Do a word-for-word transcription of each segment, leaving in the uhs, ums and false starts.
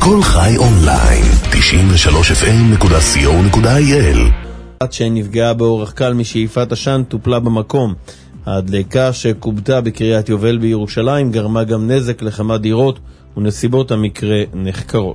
כל חי אונליין, תשעים ושלוש אף אם נקודה סי או נקודה איי אל. עד שנפגעה באורח קל משאיפת עשן טופלה במקום. ההדלקה שקובתה בקריית יובל בירושלים גרמה גם נזק לכמה דירות, ונסיבות המקרה נחקרות.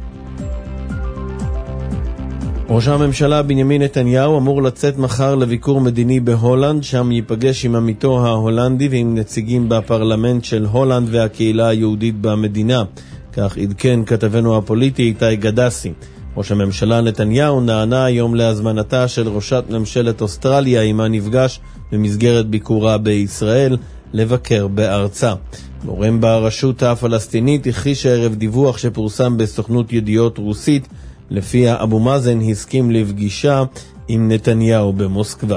ראש הממשלה בנימין נתניהו אמור לצאת מחר לביקור מדיני בהולנד, שם ייפגש עם עמיתו ההולנדי ועם נציגים בפרלמנט של הולנד והקהילה היהודית במדינה. כך עדכן כתבנו הפוליטי איתי גדסי. ראש הממשלה נתניהו נענה היום להזמנתה של ראשת ממשלת אוסטרליה עמה נפגש במסגרת ביקורה בישראל לבקר בארצה. גורם ברשות הפלסטינית הכחיש הערב דיווח שפורסם בסוכנות ידיעות רוסית לפיה אבו מאזן הסכים לפגישה עם נתניהו במוסקבה.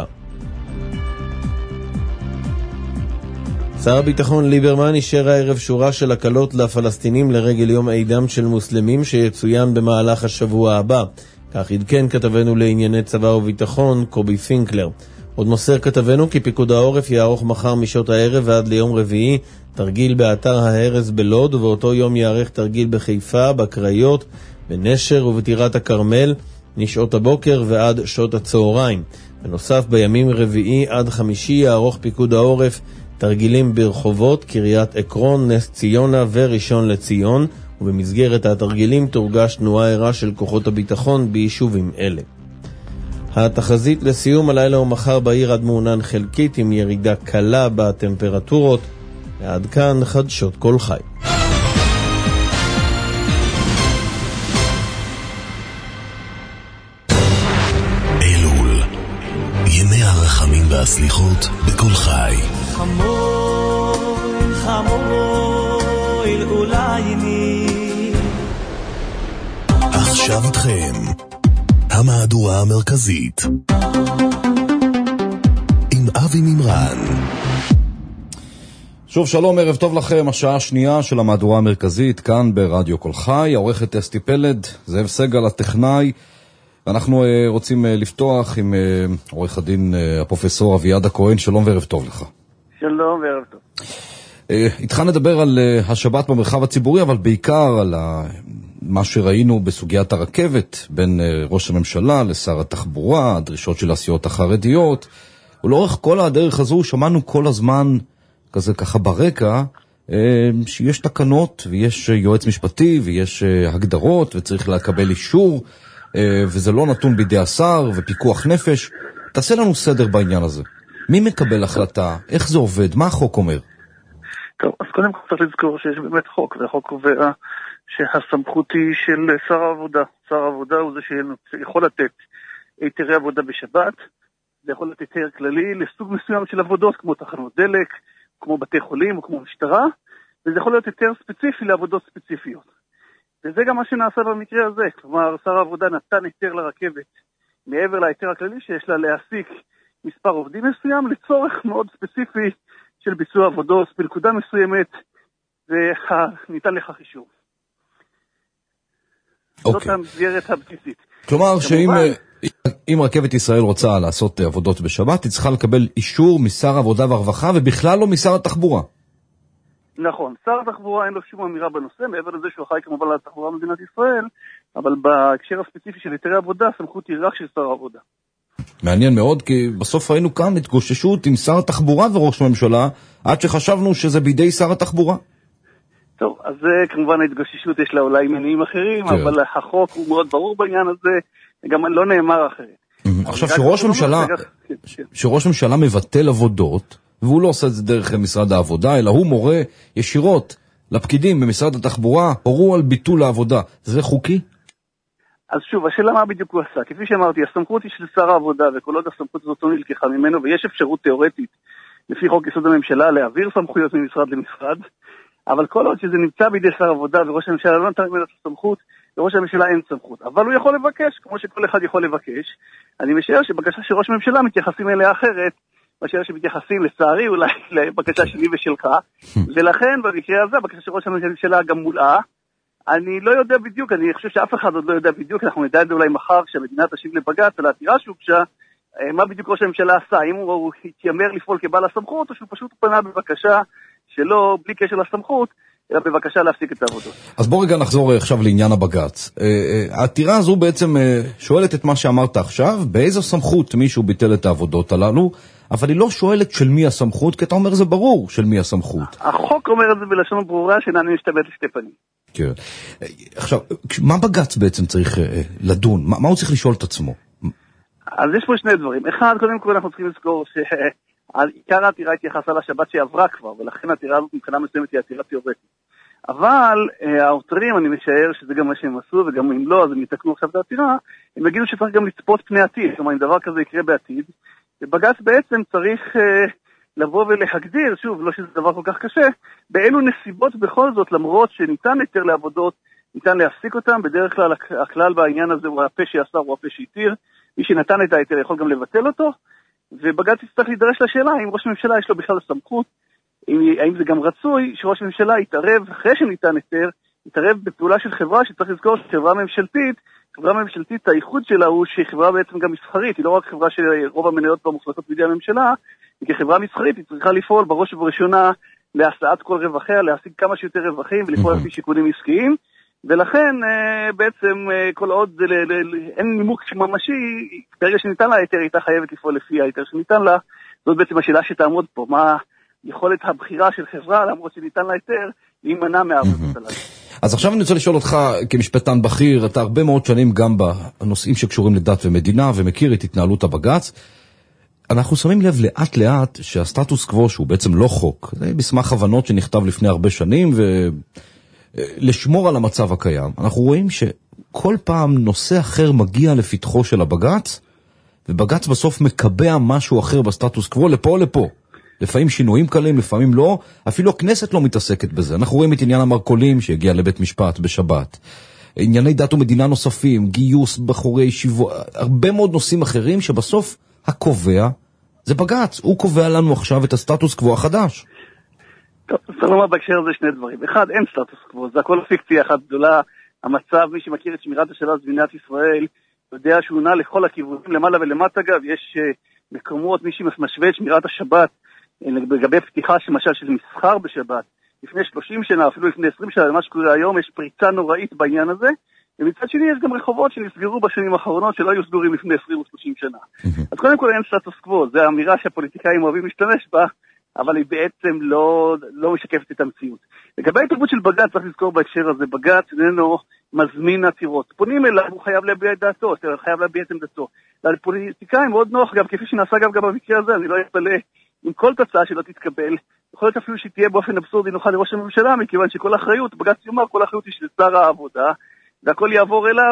שר הביטחון ליברמן אישר הערב שורה של הקלות לפלסטינים לרגל יום עידם של מוסלמים שיצוין במהלך השבוע הבא. כך עדכן כתבנו לענייני צבא וביטחון קובי פינקלר. עוד מוסר כתבנו כי פיקוד העורף יערוך מחר משעות הערב ועד ליום רביעי תרגיל באתר ההרס בלוד, ובאותו יום יערך תרגיל בחיפה, בקריות, בנשר ובטירת הכרמל משעות הבוקר ועד שעות הצהריים. בנוסף, בימים רביעי עד חמישי יערוך פיקוד העורף תרגילים ברחובות, קריית עקרון, נס ציונה וראשון לציון, ובמסגרת התרגילים תורגש תנועה ערה של כוחות הביטחון ביישובים אלה. התחזית לסיום הלילה ומחר בעיר עד מעונן חלקית עם ירידה קלה בטמפרטורות. ועד כאן חדשות כל חי. אלול, ימי הרחמים והסליחות בכל חי. חמול, חמול, אולי אני. עכשיו איתכם המהדורה המרכזית עם אבי מימרן. שוב שלום, ערב טוב לכם. השעה השנייה של המהדורה המרכזית כאן ברדיו כל חי. העורכת אסתי פלד, זאב סגל הטכנאי. אנחנו uh, רוצים uh, לפתוח עם uh, עורך הדין uh, הפרופסור אביעד הכהן. שלום וערב טוב לך. שלום וערב טוב. Uh, איתך נדבר על uh, השבת במרחב הציבורי, אבל בעיקר על uh, מה שראינו בסוגיית הרכבת בין uh, ראש הממשלה לשר התחבורה, הדרישות של הסיעות החרדיות. ולאורך כל הדרך הזו שמענו כל הזמן כזה ככה ברקע uh, שיש תקנות ויש uh, יועץ משפטי ויש uh, הגדרות וצריך לקבל אישור, uh, וזה לא נתון בידי השר ופיקוח נפש. תעשה לנו סדר בעניין הזה. מי מקבל החלטה? איך זה עובד? מה החוק אומר? טוב, אז קודם כל צריך לזכור שיש באמת חוק, והחוק קובע שהסמכות היא של שר העבודה. שר העבודה הוא זה שיכול לתת היתרי עבודה בשבת, זה יכול לתת היתר כללי לסוג מסוים של עבודות, כמו תחנות דלק, כמו בתי חולים או כמו משטרה, וזה יכול להיות היתר ספציפי לעבודות ספציפיות. וזה גם מה שנעשה במקרה הזה, כלומר שר העבודה נתן היתר לרכבת, מעבר להיתר הכללי שיש לה להעסיק מספר עובדים מסוים לצורך מאוד ספציפי של ביצוע עבודות בנקודה מסוימת, וניתן לך אישור. זאת המסגרת הבסיסית. כלומר שאם אם רכבת ישראל רוצה לעשות עבודות בשבת, היא צריכה לקבל אישור משר העבודה והרווחה, ובכלל לא משר התחבורה. נכון, שר התחבורה אין לו שום אמירה בנושא, מעבר לזה שהוא אחראי כמובן לתחבורה במדינת ישראל, אבל בהקשר הספציפי של היתרי עבודה, הסמכות היא רק של שר העבודה. מעניין מאוד, כי בסוף ראינו כאן התגוששות עם שר התחבורה וראש הממשלה, עד שחשבנו שזה בידי שר התחבורה. טוב, אז כמובן ההתגוששות יש לה אולי מניעים אחרים, כן. אבל החוק הוא מאוד ברור בעניין הזה, גם לא נאמר אחרת. עכשיו שראש ממשלה, שראש ממשלה מבטל עבודות, והוא לא עושה את זה דרך משרד העבודה, אלא הוא מורה ישירות לפקידים במשרד התחבורה, הורו על ביטול העבודה. זה חוקי? אז שוב, השאלה מה בדיוק הוא עשה. כפי שאמרתי, הסמכות היא של שר העבודה, וכל עוד הסמכות הזאת לא נלקחה ממנו, ויש אפשרות תיאורטית, לפי חוק יסוד הממשלה, להעביר סמכויות ממשרד למשרד, אבל כל עוד שזה נמצא בידי שר העבודה, וראש הממשלה לא נתן ממנו את הסמכות, וראש הממשלה אין סמכות. אבל הוא יכול לבקש, כמו שכל אחד יכול לבקש. אני משער שבקשה של ראש הממשלה מתייחסים אליה אחרת, משער שמתייחסים לצערי אולי לבקשה שלי ושלך, ולכן במקרה הזה, הבקשה של ראש הממשלה גם מולאה. אני לא יודע בדיוק, אני חושב שאף אחד עוד לא יודע בדיוק, אנחנו נדע את זה אולי מחר כשהמדינה תשיב לבג"ץ על העתירה שהוגשה, מה בדיוק ראש הממשלה עשה, האם הוא, הוא התיימר לפעול כבעל הסמכות, או שהוא פשוט פנה בבקשה שלא, בלי קשר לסמכות, אלא בבקשה להפסיק את העבודות. אז בוא רגע נחזור עכשיו לעניין הבג"ץ. העתירה הזו בעצם שואלת את מה שאמרת עכשיו, באיזו סמכות מישהו ביטל את העבודות הללו, אבל היא לא שואלת של מי הסמכות, כי אתה אומר זה ברור של מי הסמכות. החוק אומר את זה בלשון ברורה, שאינני משתמט לשתי פנים. כן. עכשיו, מה בג"ץ בעצם צריך לדון? מה, מה הוא צריך לשאול את עצמו? אז יש פה שני דברים. אחד, קודם כל אנחנו צריכים לזכור שעיקר העתירה התייחסה לשבת שעברה כבר, ולכן העתירה הזאת מבחינה מסוימת היא עתירה תיאורטית. אבל העותרים, אני משער שזה גם מה שהם עשו, וגם אם לא, אז הם יתקנו עכשיו את העתירה, הם יגידו שצריך גם לצפות פני עתיד, כלומר אם דבר כזה יקרה בעתיד, ובג"ץ בעצם צריך אה, לבוא ולהגדיר, שוב, לא שזה דבר כל כך קשה, באילו נסיבות בכל זאת, למרות שניתן היתר לעבודות, ניתן להפסיק אותם, בדרך כלל הכלל בעניין הזה הוא הפה שיעשר, הוא הפה שיתיר, מי שנתן את ההיתר יכול גם לבטל אותו, ובג"ץ יצטרך להידרש לשאלה אם ראש הממשלה יש לו בכלל סמכות, האם זה גם רצוי שראש הממשלה יתערב, אחרי שניתן היתר, יתערב בפעולה של חברה שצריך לזכור שחברה ממשלתית, חברה ממשלתית, הייחוד שלה הוא שהיא חברה בעצם גם מסחרית, היא לא רק חברה שרוב המניות בה מוחלטות בידי הממשלה, היא כחברה מסחרית, היא צריכה לפעול בראש ובראשונה להשאת כל רווחיה, להשיג כמה שיותר רווחים ולפעול לפי שיקולים עסקיים, ולכן בעצם כל עוד אין נימוק ממשי, ברגע שניתן לה היתר, היא הייתה חייבת לפעול לפי ההיתר שניתן לה, זאת בעצם השאלה שתעמוד פה, מה יכולת הבחירה של חברה, למרות שניתן לה היתר, להימנע מהעבודות הללו. אז עכשיו אני רוצה לשאול אותך כמשפטן בכיר, אתה הרבה מאוד שנים גם בנושאים שקשורים לדת ומדינה ומכיר את התנהלות הבג"ץ. אנחנו שמים לב לאט לאט שהסטטוס קוו שהוא בעצם לא חוק, זה מסמך הבנות שנכתב לפני הרבה שנים ולשמור על המצב הקיים. אנחנו רואים שכל פעם נושא אחר מגיע לפתחו של הבג"ץ ובג"ץ בסוף מקבע משהו אחר בסטטוס קוו לפה או לפה. לפעמים שינויים קלים, לפעמים לא, אפילו הכנסת לא מתעסקת בזה. אנחנו רואים את עניין המרקולים שהגיע לבית משפט בשבת. ענייני דת ומדינה נוספים, גיוס, בחורי ישיבות, הרבה מאוד נושאים אחרים שבסוף הקובע זה בג"ץ. הוא קובע לנו עכשיו את הסטטוס קוו החדש. טוב, צריך לומר בהקשר הזה שני דברים. אחד, אין סטטוס קוו, זה הכל פיקציה אחת גדולה. המצב, מי שמכיר את שמירת השבת במדינת ישראל, יודע שהוא נע לכל הכיוונים, למעלה ולמטה אגב, יש מקומות, מי שמשווה את שמירת השבת לגבי פתיחה למשל של מסחר בשבת, לפני שלושים שנה, אפילו לפני עשרים שנה, מה שקורה היום, יש פריצה נוראית בעניין הזה, ומצד שני יש גם רחובות שנסגרו בשנים האחרונות שלא היו סגורים לפני עשרים או שלושים שנה. אז קודם כל אין סטטוס קוו, זו האמירה שהפוליטיקאים אוהבים להשתמש בה, אבל היא בעצם לא, לא משקפת את המציאות. לגבי התערבות של בג"ץ, צריך לזכור בהקשר הזה, בג"ץ איננו מזמין עתירות. פונים אליו, הוא חייב להביע את דעתו, הוא חייב להביע את עמדתו. לפוליטיקאים מאוד נוח, גם כפי שנעשה גם, גם במקרה הזה, אני לא אתפלא עם כל תוצאה שלא תתקבל, יכול להיות אפילו שתהיה באופן אבסורדי נוחה לראש הממשלה, מכיוון שכל האחריות, בג"ץ יאמר, כל האחריות היא של שר העבודה, והכל יעבור אליו,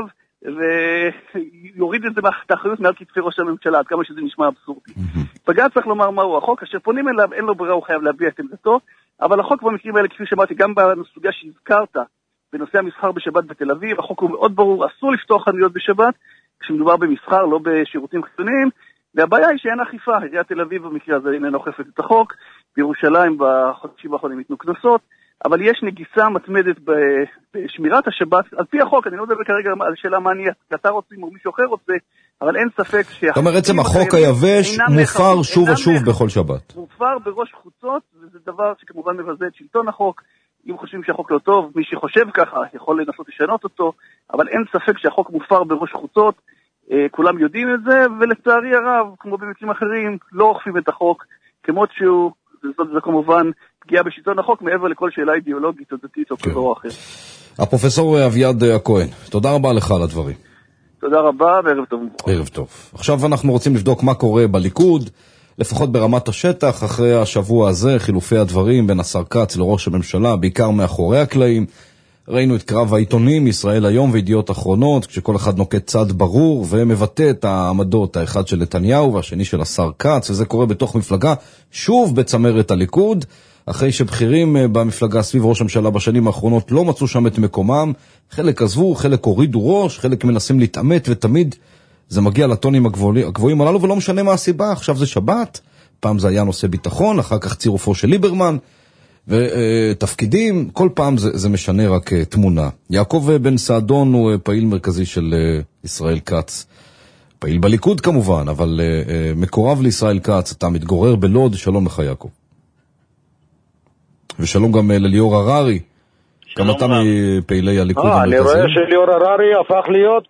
ויוריד את זה מהאחריות מעל כתפי ראש הממשלה, עד כמה שזה נשמע אבסורדי. בג"ץ צריך לומר מהו החוק, אשר פונים אליו, אין לו ברירה, הוא חייב להביע את עמדתו, אבל החוק במקרים האלה, כפי שאמרתי, גם בסוגיה שהזכרת, בנושא המסחר בשבת בתל אביב, החוק הוא מאוד ברור, אסור לפתוח חנויות בשבת, כשמדובר במסחר, לא בשירותים חיצוניים, והבעיה היא שאין אכיפה, עיריית תל אביב במקרה הזה איננה אוכפת את החוק, בירושלים בחודשים האחרונים ניתנו קנסות, אבל יש נגיסה מתמדת בשמירת השבת, על פי החוק, אני לא מדבר כרגע על שאלה מה אני, אתה רוצים או מישהו אחר רוצה, אבל אין ספק ש... זאת אומרת, עצם החוק היבש מופר שוב ושוב בכל שבת. מופר בראש חוצות, וזה דבר שכמובן מבזה את שלטון החוק, אם חושבים שהחוק לא טוב, מי שחושב ככה יכול לנסות לשנות אותו, אבל אין ספק שהחוק מופר בראש חוצות, כולם יודעים את זה, ולצערי הרב, כמו במקרים אחרים, לא אוכפים את החוק, כמות שהוא, זאת זה כמובן פגיעה בשלטון החוק, מעבר לכל שאלה אידיאולוגית או דתית או כזו או אחר. הפרופסור אביעד הכהן, תודה רבה לך על הדברים. תודה רבה, וערב טוב. ערב טוב. עכשיו אנחנו רוצים לבדוק מה קורה בליכוד, לפחות ברמת השטח, אחרי השבוע הזה, חילופי הדברים בין השר כץ לראש הממשלה, בעיקר מאחורי הקלעים. ראינו את קרב העיתונים, ישראל היום וידיעות אחרונות, כשכל אחד נוקט צד ברור ומבטא את העמדות, האחד של נתניהו והשני של השר כץ, וזה קורה בתוך מפלגה, שוב בצמרת הליכוד, אחרי שבכירים במפלגה סביב ראש הממשלה בשנים האחרונות לא מצאו שם את מקומם, חלק עזבו, חלק הורידו ראש, חלק מנסים להתעמת, ותמיד זה מגיע לטונים הגבוהים הללו, ולא משנה מה הסיבה, עכשיו זה שבת, פעם זה היה נושא ביטחון, אחר כך צירופו של ליברמן, ותפקידים, כל פעם זה, זה משנה רק תמונה. יעקב בן סעדון הוא פעיל מרכזי של ישראל כץ, פעיל בליכוד כמובן, אבל מקורב לישראל כץ, אתה מתגורר בלוד, שלום לך יעקב. ושלום גם לליאור הררי, גם אתה מפעילי הליכוד המרכזיים. אני רואה שליאור הררי הפך להיות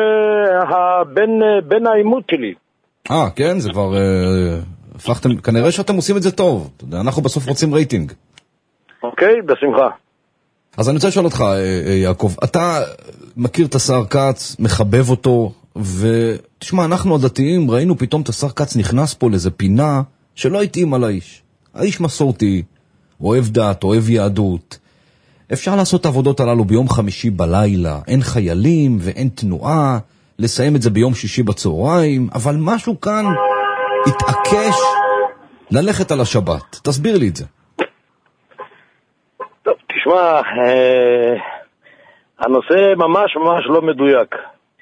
בן העימות שלי. אה, כן, זה כבר הפכתם, כנראה שאתם עושים את זה טוב. אנחנו בסוף רוצים רייטינג. אוקיי, בשמחה. אז אני רוצה לשאול אותך, יעקב, אתה מכיר את השר כץ, מחבב אותו, ותשמע, אנחנו הדתיים ראינו פתאום את השר כץ נכנס פה לאיזה פינה שלא התאים על האיש. האיש מסורתי, אוהב דת, אוהב יהדות. אפשר לעשות את העבודות הללו ביום חמישי בלילה, אין חיילים ואין תנועה, לסיים את זה ביום שישי בצהריים, אבל משהו כאן התעקש ללכת על השבת. תסביר לי את זה. טוב, תשמע, אה, הנושא ממש ממש לא מדויק.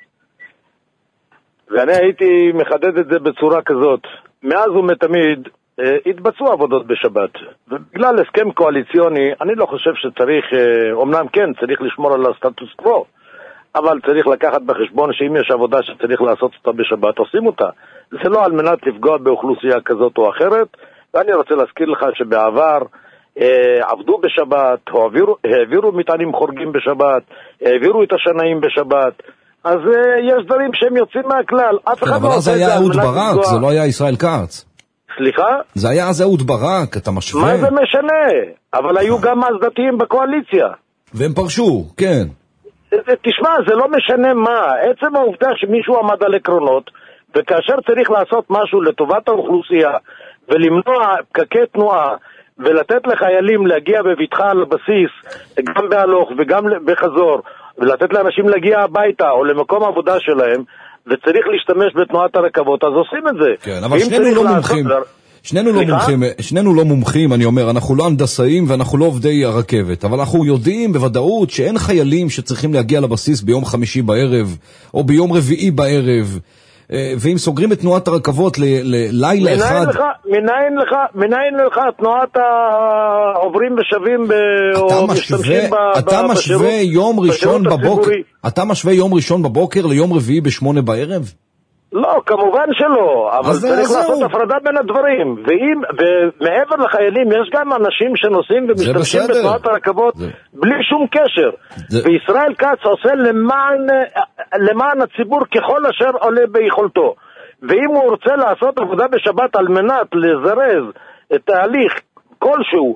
ואני הייתי מחדד את זה בצורה כזאת. מאז ומתמיד אה, התבצעו עבודות בשבת. ובגלל הסכם קואליציוני, אני לא חושב שצריך, אה, אמנם כן, צריך לשמור על הסטטוס קוו, אבל צריך לקחת בחשבון שאם יש עבודה שצריך לעשות אותה בשבת, עושים אותה. זה לא על מנת לפגוע באוכלוסייה כזאת או אחרת, ואני רוצה להזכיר לך שבעבר אה, עבדו בשבת, העבירו, העבירו מטענים חורגים בשבת, העבירו את השנאים בשבת, אז אה, יש דברים שהם יוצאים מהכלל. אף אחד אבל לא אז היה אהוד ברק, זה לא היה ישראל כץ. סליחה? זה היה אז אהוד ברק, אתה משווה. מה זה משנה? אבל היו גם אז דתיים בקואליציה. והם פרשו, כן. תשמע, זה לא משנה מה. עצם העובדה שמישהו עמד על עקרונות, וכאשר צריך לעשות משהו לטובת האוכלוסייה, ולמנוע פקקי תנועה, ולתת לחיילים להגיע בביטחה על הבסיס, גם בהלוך וגם בחזור, ולתת לאנשים להגיע הביתה או למקום עבודה שלהם, וצריך להשתמש בתנועת הרכבות, אז עושים את זה. כן, אבל שנינו לא מומחים. שנינו לא מומחים, שנינו לא מומחים, אני אומר, אנחנו לא הנדסאים ואנחנו לא עובדי הרכבת, אבל אנחנו יודעים בוודאות שאין חיילים שצריכים להגיע לבסיס ביום חמישי בערב, או ביום רביעי בערב, ואם סוגרים את תנועת הרכבות ללילה אחד... מנין לך, מנין לך תנועת העוברים ושבים או משתמשים אתה משווה יום ראשון בבוקר, אתה משווה יום ראשון בבוקר ליום רביעי בשמונה בערב? לא, כמובן שלא, אבל צריך לעשות הפרדה בין הדברים. ואם, ומעבר לחיילים, יש גם אנשים שנוסעים ומשתמשים בתנועת הרכבות בלי שום קשר. וישראל כץ עושה למען, למען הציבור ככל אשר עולה ביכולתו. ואם הוא רוצה לעשות עבודה בשבת על מנת לזרז את תהליך כלשהו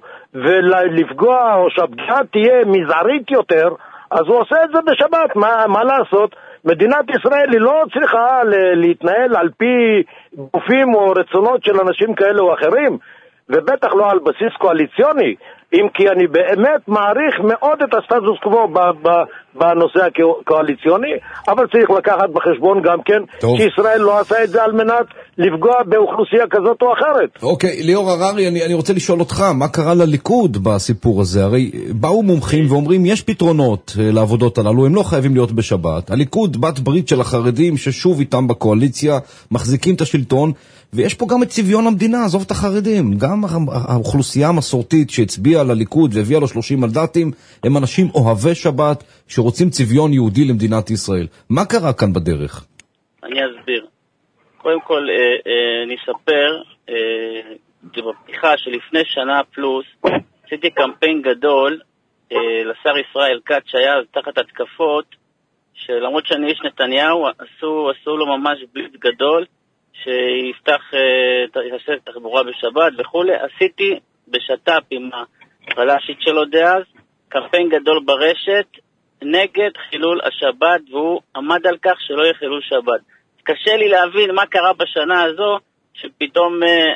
ולפגוע או שהפגיעה תהיה מזערית יותר, אז הוא עושה את זה בשבת. מה, מה לעשות? מדינת ישראל היא לא צריכה להתנהל על פי גופים או רצונות של אנשים כאלה או אחרים, ובטח לא על בסיס קואליציוני, אם כי אני באמת מעריך מאוד את הסטטוס קוו בנושא הקואליציוני, אבל צריך לקחת בחשבון גם כן טוב. שישראל לא עשה את זה על מנת לפגוע באוכלוסייה כזאת או אחרת. אוקיי, ליאור הררי, אני, אני רוצה לשאול אותך, מה קרה לליכוד בסיפור הזה? הרי באו מומחים ואומרים, יש פתרונות לעבודות הללו, הם לא חייבים להיות בשבת. הליכוד בת ברית של החרדים ששוב איתם בקואליציה, מחזיקים את השלטון, ויש פה גם את צביון המדינה, עזוב את החרדים. גם האוכלוסייה המסורתית שהצביעה לליכוד והביאה לו שלושים מנדטים, הם אנשים אוהבי שבת שרוצים צביון יהודי למדינת ישראל. מה קרה כאן בדרך? אני אסביר. קודם כל, אה, אה, אני אספר, אה, בפתיחה שלפני שנה פלוס, עשיתי קמפיין גדול אה, לשר ישראל כץ שהיה תחת התקפות, שלמרות שאני איש נתניהו, עשו, עשו לו ממש בליץ גדול, שיפתח יעשה תחבורה בשבת וכו'. עשיתי בשטאפ עם החלשית שלו דאז קמפיין גדול ברשת נגד חילול השבת, והוא עמד על כך שלא יהיה חילול שבת. קשה לי להבין מה קרה בשנה הזו שפתאום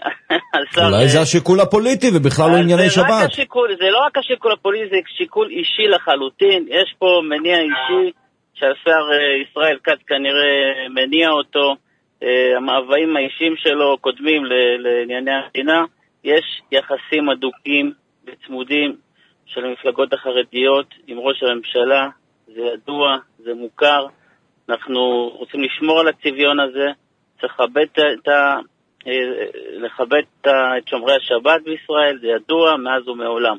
אולי זה השיקול הפוליטי ובכלל לא ענייני שבת. זה לא רק השיקול הפוליטי, זה שיקול אישי לחלוטין. יש פה מניע אישי שהשר ישראל כץ כנראה מניע אותו, המאוויים האישיים שלו קודמים לענייני המדינה. יש יחסים אדוקים וצמודים של המפלגות החרדיות עם ראש הממשלה, זה ידוע, זה מוכר. אנחנו רוצים לשמור על הצביון הזה, צריך לכבד את, לכבד את שומרי השבת בישראל, זה ידוע מאז ומעולם.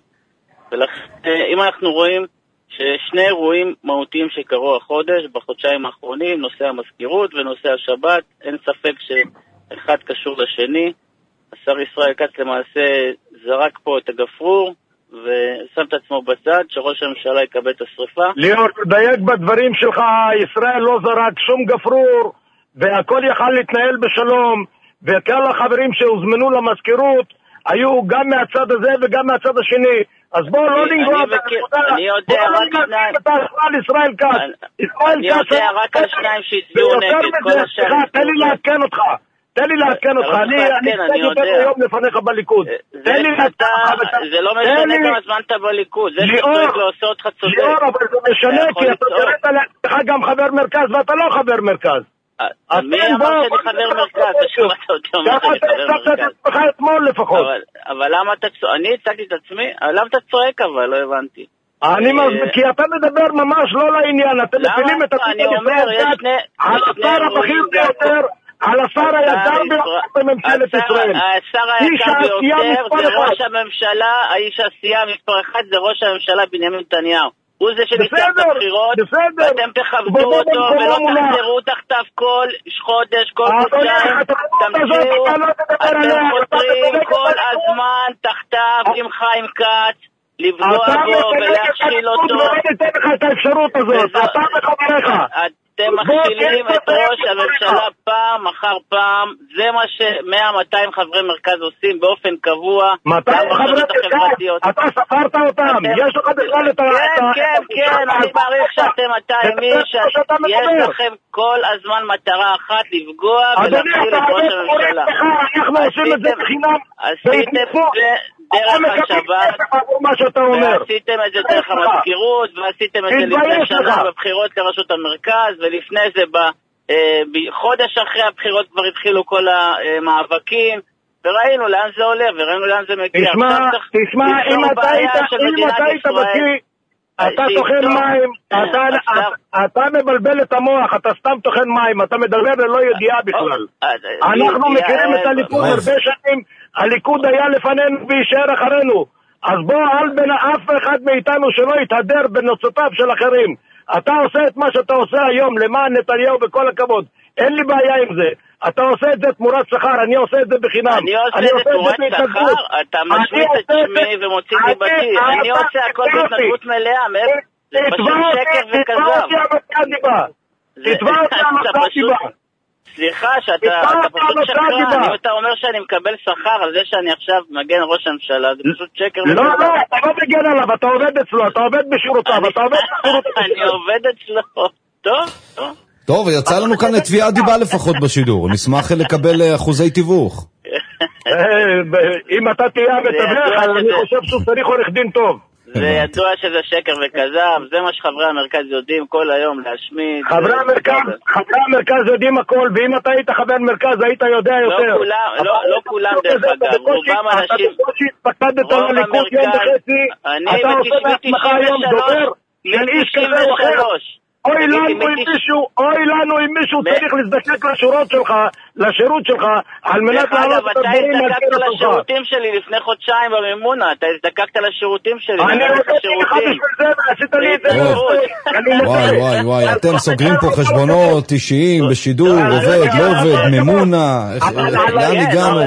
ואם אנחנו רואים ששני אירועים מהותיים שקרו החודש, בחודשיים האחרונים, נושא המזכירות ונושא השבת, אין ספק שאחד קשור לשני. השר ישראל כץ למעשה זרק פה את הגפרור, ושם את עצמו בצד, שראש הממשלה יקבל את השריפה. ליאור, תדייק בדברים שלך, ישראל לא זרק שום גפרור, והכל יכל להתנהל בשלום, וכל החברים שהוזמנו למזכירות, היו גם מהצד הזה וגם מהצד השני. אז בואו לא נגוע בנקודה, בואו לא נגעים את ההשוואה לישראל כץ. אני יודע רק על שניים שהצביעו נגד כל השאר. תן לי לעדכן אותך. תן לי לעדכן אותך, אני קצת יותר היום לפניך בליכוד. תן לי לעדכן אותך. זה לא משנה כמה זמן אתה בליכוד, זה שצריך לעושה אותך צודק. ליאור, אבל זה משנה, כי אתה קראת לך גם חבר מרכז ואתה לא חבר מרכז. מי אמר שאני חבר מרכז? שמעת אותי אומר שאני חבר מרכז. אתה הצגת אתמול לפחות. אבל למה אתה צועק? אני הצגתי את עצמי? למה אתה צועק אבל? לא הבנתי. כי אתה מדבר ממש לא לעניין, אתם מפילים את אני אומר, יש שני... על השר הבכיר ביותר, על השר היקר ביותר בממשלת ישראל. השר היקר ביותר זה ראש הממשלה, האיש העשייה מספר אחד זה ראש הממשלה בנימין נתניהו. הוא זה שניצח את הבחירות, ואתם תכבדו אותו ולא תחזרו תחתיו כל חודש, כל חודשיים, תמשיכו, אתם חותרים כל הזמן תחתיו עם חיים כץ, לפגוע בו ולהכשיל אותו. לא ניתן לך את האפשרות הזאת, אתה וחבריך. אתם מכשילים את ראש הממשלה פעם אחר פעם, זה מה ש-מאה מאתיים חברי מרכז עושים באופן קבוע. מאתיים חברי מרכז? אתה ספרת אותם? יש לך בכלל את ה... כן, כן, כן, אני מעריך שאתם מאתיים איש, יש לכם כל הזמן מטרה אחת לפגוע ולהכשיל את ראש הממשלה. אנחנו עושים את זה בחינם. עשיתם דרך השב"כ, ועשיתם את זה דרך המזכירות, ועשיתם את זה לפני שנה בבחירות לראשות המרכז, ולפני זה בחודש אחרי הבחירות כבר התחילו כל המאבקים, וראינו לאן זה עולה, וראינו לאן זה מגיע. תשמע, תשמע, אם אתה היית בקיא, אתה טוחן מים, אתה מבלבל את המוח, אתה סתם טוחן מים, אתה מדבר ללא ידיעה בכלל. אנחנו מכירים את הליכוד הרבה שנים, הליכוד היה לפנינו וישאר אחרינו. אז בוא, אל בין אף אחד מאיתנו שלא יתהדר בנוצותיו של אחרים. אתה עושה את מה שאתה עושה היום למען נתניהו בכל הכבוד. אין לי בעיה עם זה. אתה עושה את זה תמורת שכר, אני עושה את זה בחינם. אני עושה את זה תמורת שכר? אתה משמיץ את שמי ומוציא דיבתי. אני עושה הכל בהתנדבות מלאה. זה פשוט שקר וכזב. תתבע אותי המתקן דיבה. תתבע אותי המתקן דיבה. סליחה, שאתה פשוט שקרן, אם אתה אומר שאני מקבל שכר על זה שאני עכשיו מגן ראש הממשלה, זה פשוט שקר. לא, לא, אתה לא מגן עליו, אתה עובד אצלו, אתה עובד בשירותיו, אתה עובד בשירותיו. אני עובד אצלו, טוב, טוב. טוב, יצא לנו כאן לתביעה דיבה לפחות בשידור, נשמח לקבל אחוזי תיווך. אם אתה תהיה מתווך, אני חושב שהוא צריך עורך דין טוב. זה ידוע שזה שקר וכזב, זה מה שחברי המרכז יודעים כל היום להשמיד. חברי המרכז, חברי המרכז יודעים הכל, ואם אתה היית חבר מרכז היית יודע יותר. לא כולם, לא כולם דרך אגב, רובם אנשים... אתה בקושי התפקדת על הליכוד יום וחצי, אתה עושה בעצמך היום דובר של איש כזה או אחר. אוי לנו אם מישהו, אוי לנו אם מישהו צריך להזדקק לשורות שלך, לשירות שלך, על מנת לעלות את הדברים מהקרב שלך. אתה הזדקקת לשירותים שלי לפני חודשיים במימונה, אתה הזדקקת לשירותים שלי. אני רוצה לך בשביל זה, ועשית לי את זה. וואי וואי וואי, אתם סוגרים פה חשבונות אישיים, בשידור, עובד, לא עובד, מימונה, לאן הגענו?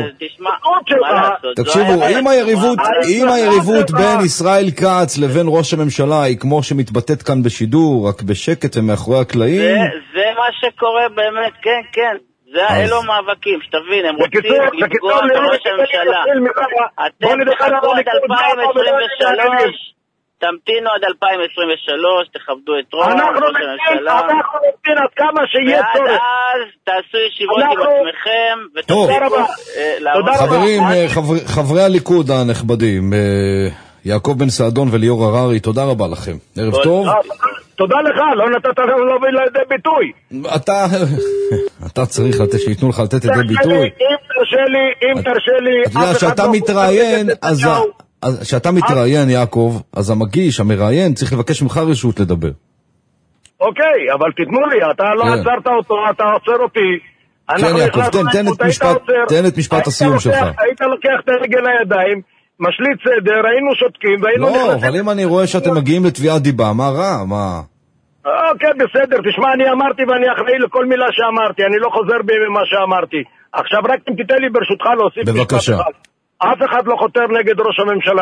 תקשיבו, אם היריבות בין ישראל כץ לבין ראש הממשלה היא כמו שמתבטאת כאן בשידור, רק בשקט ומאחורי הקלעים. זה מה שקורה באמת, כן, כן. זה אלו מאבקים, שתבין, הם רוצים לפגוע בראש הממשלה. אתם תחכו עד אלפיים עשרים ושלוש, תמתינו עד אלפיים עשרים ושלוש, תכבדו את ראש הממשלה. אנחנו נמתין עד כמה שיהיה צורך. ועד אז תעשו ישיבות עם עצמכם, ותמשיכו. חברים, חברי הליכוד הנכבדים, יעקב בן סעדון וליאור הררי, תודה רבה לכם. ערב טוב. תודה לך, לא נתת לנו להביא לידי ביטוי. אתה, אתה צריך לתת, שיתנו לך לתת לידי ביטוי. אם תרשה לי, אם תרשה לי... אתה יודע, שאתה מתראיין, אז שאתה מתראיין, יעקב, אז המגיש, המראיין, צריך לבקש ממך רשות לדבר. אוקיי, אבל תתנו לי, אתה לא עצרת אותו, אתה עוצר אותי. כן, יעקב, תן את משפט הסיום שלך. היית לוקח את הרגל לידיים, משליט סדר, היינו שותקים והיינו נכנסים... לא, אבל אם אני רואה שאתם מגיעים לתביעת דיבה, מה רע? מה? אוקיי, בסדר, תשמע, אני אמרתי ואני אחראי לכל מילה שאמרתי, אני לא חוזר בי ממה שאמרתי. עכשיו רק אם תיתן לי ברשותך להוסיף... בבקשה. אף אחד לא חותר נגד ראש הממשלה,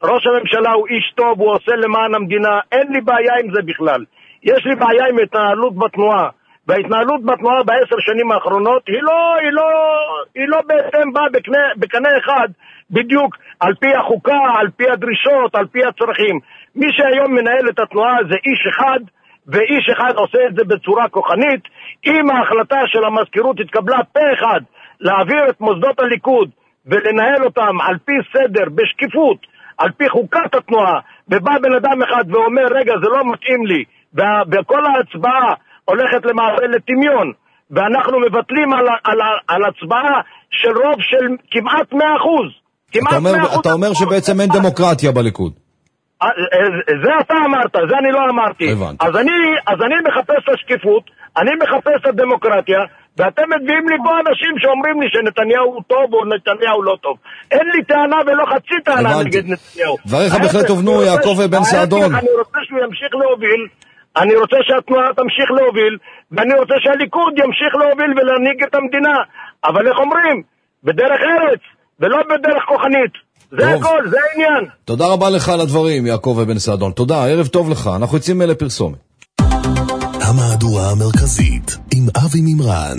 ראש הממשלה הוא איש טוב, הוא עושה למען המדינה, אין לי בעיה עם זה בכלל. יש לי בעיה עם התנהלות בתנועה, וההתנהלות בתנועה בעשר שנים האחרונות היא לא, היא לא, היא לא בעצם באה בקנה, בקנה אחד בדיוק על פי החוקה, על פי הדרישות, על פי הצרכים. מי שהיום מנהל את התנועה זה איש אחד, ואיש אחד עושה את זה בצורה כוחנית. אם ההחלטה של המזכירות התקבלה פה אחד להעביר את מוסדות הליכוד ולנהל אותם על פי סדר, בשקיפות, על פי חוקת התנועה, ובא בן אדם אחד ואומר רגע זה לא מתאים לי, וכל ההצבעה הולכת למעשה לטמיון, ואנחנו מבטלים על, על, על הצבעה של רוב של כמעט מאה אחוז. אתה אומר, אתה אומר שבעצם אין דמוקרטיה בליכוד. זה אתה אמרת, זה אני לא אמרתי. אז אני, אז אני מחפש את השקיפות, אני מחפש את הדמוקרטיה, ואתם מביאים לי פה אנשים שאומרים לי שנתניהו הוא טוב או נתניהו לא טוב. אין לי טענה ולא חצי טענה נגד נתניהו. דבריך בהחלט הובנו, יעקב בן סעדון. אני רוצה שהוא ימשיך להוביל, אני רוצה שהתנועה תמשיך להוביל, ואני רוצה שהליכוד ימשיך להוביל ולהנהיג את המדינה. אבל איך אומרים? בדרך ארץ, ולא בדרך כוחנית. זה הכל, זה העניין. תודה רבה לך על הדברים, יעקב בן סעדון. תודה, ערב טוב לך. אנחנו יוצאים לפרסומת. המהדורה המרכזית עם אבי מימרן.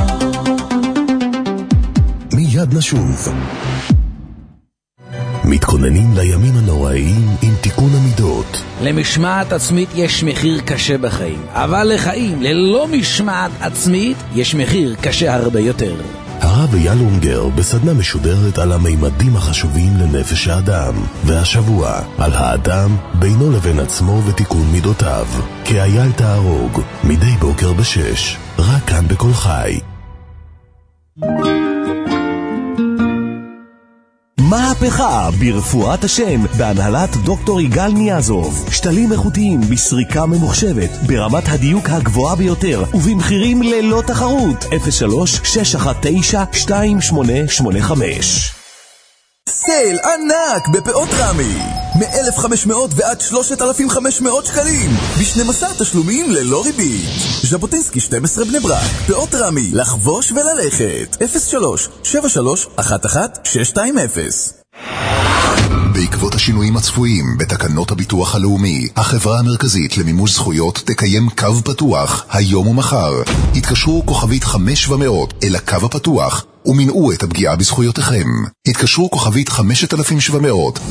מיד נשוב. מתכוננים לימים הנוראים עם תיקון המידות. למשמעת עצמית יש מחיר קשה בחיים, אבל לחיים ללא משמעת עצמית יש מחיר קשה הרבה יותר. הרב אייל אונגר בסדנה משודרת על המימדים החשובים לנפש האדם, והשבוע על האדם בינו לבין עצמו ותיקון מידותיו. כי אייל תהרוג מדי בוקר בשש, רק כאן בכל חי. מהפכה ברפואת השם בהנהלת דוקטור יגאל ניאזוב. שתלים איכותיים בסריקה ממוחשבת ברמת הדיוק הגבוהה ביותר ובמחירים ללא תחרות. אפס שלוש שש אחת תשע שתיים שמונה שמונה חמש. סייל ענק בפאות רמי, מ-אלף וחמש מאות ועד שלושת אלפים וחמש מאות שקלים ב-שנים עשר תשלומים ללא ריבית. ז'בוטינסקי שתים עשרה בני ברק, פאות רמי, לחבוש וללכת. אפס שלוש שבע שלוש אחת אחת שש שתיים אפס. בעקבות השינויים הצפויים בתקנות הביטוח הלאומי, החברה המרכזית למימוש זכויות תקיים קו פתוח היום ומחר. התקשרו כוכבית חמש ומאות אל הקו הפתוח ומנעו את הפגיעה בזכויותיכם. התקשרו כוכבית חמשת אלפים שבע מאות.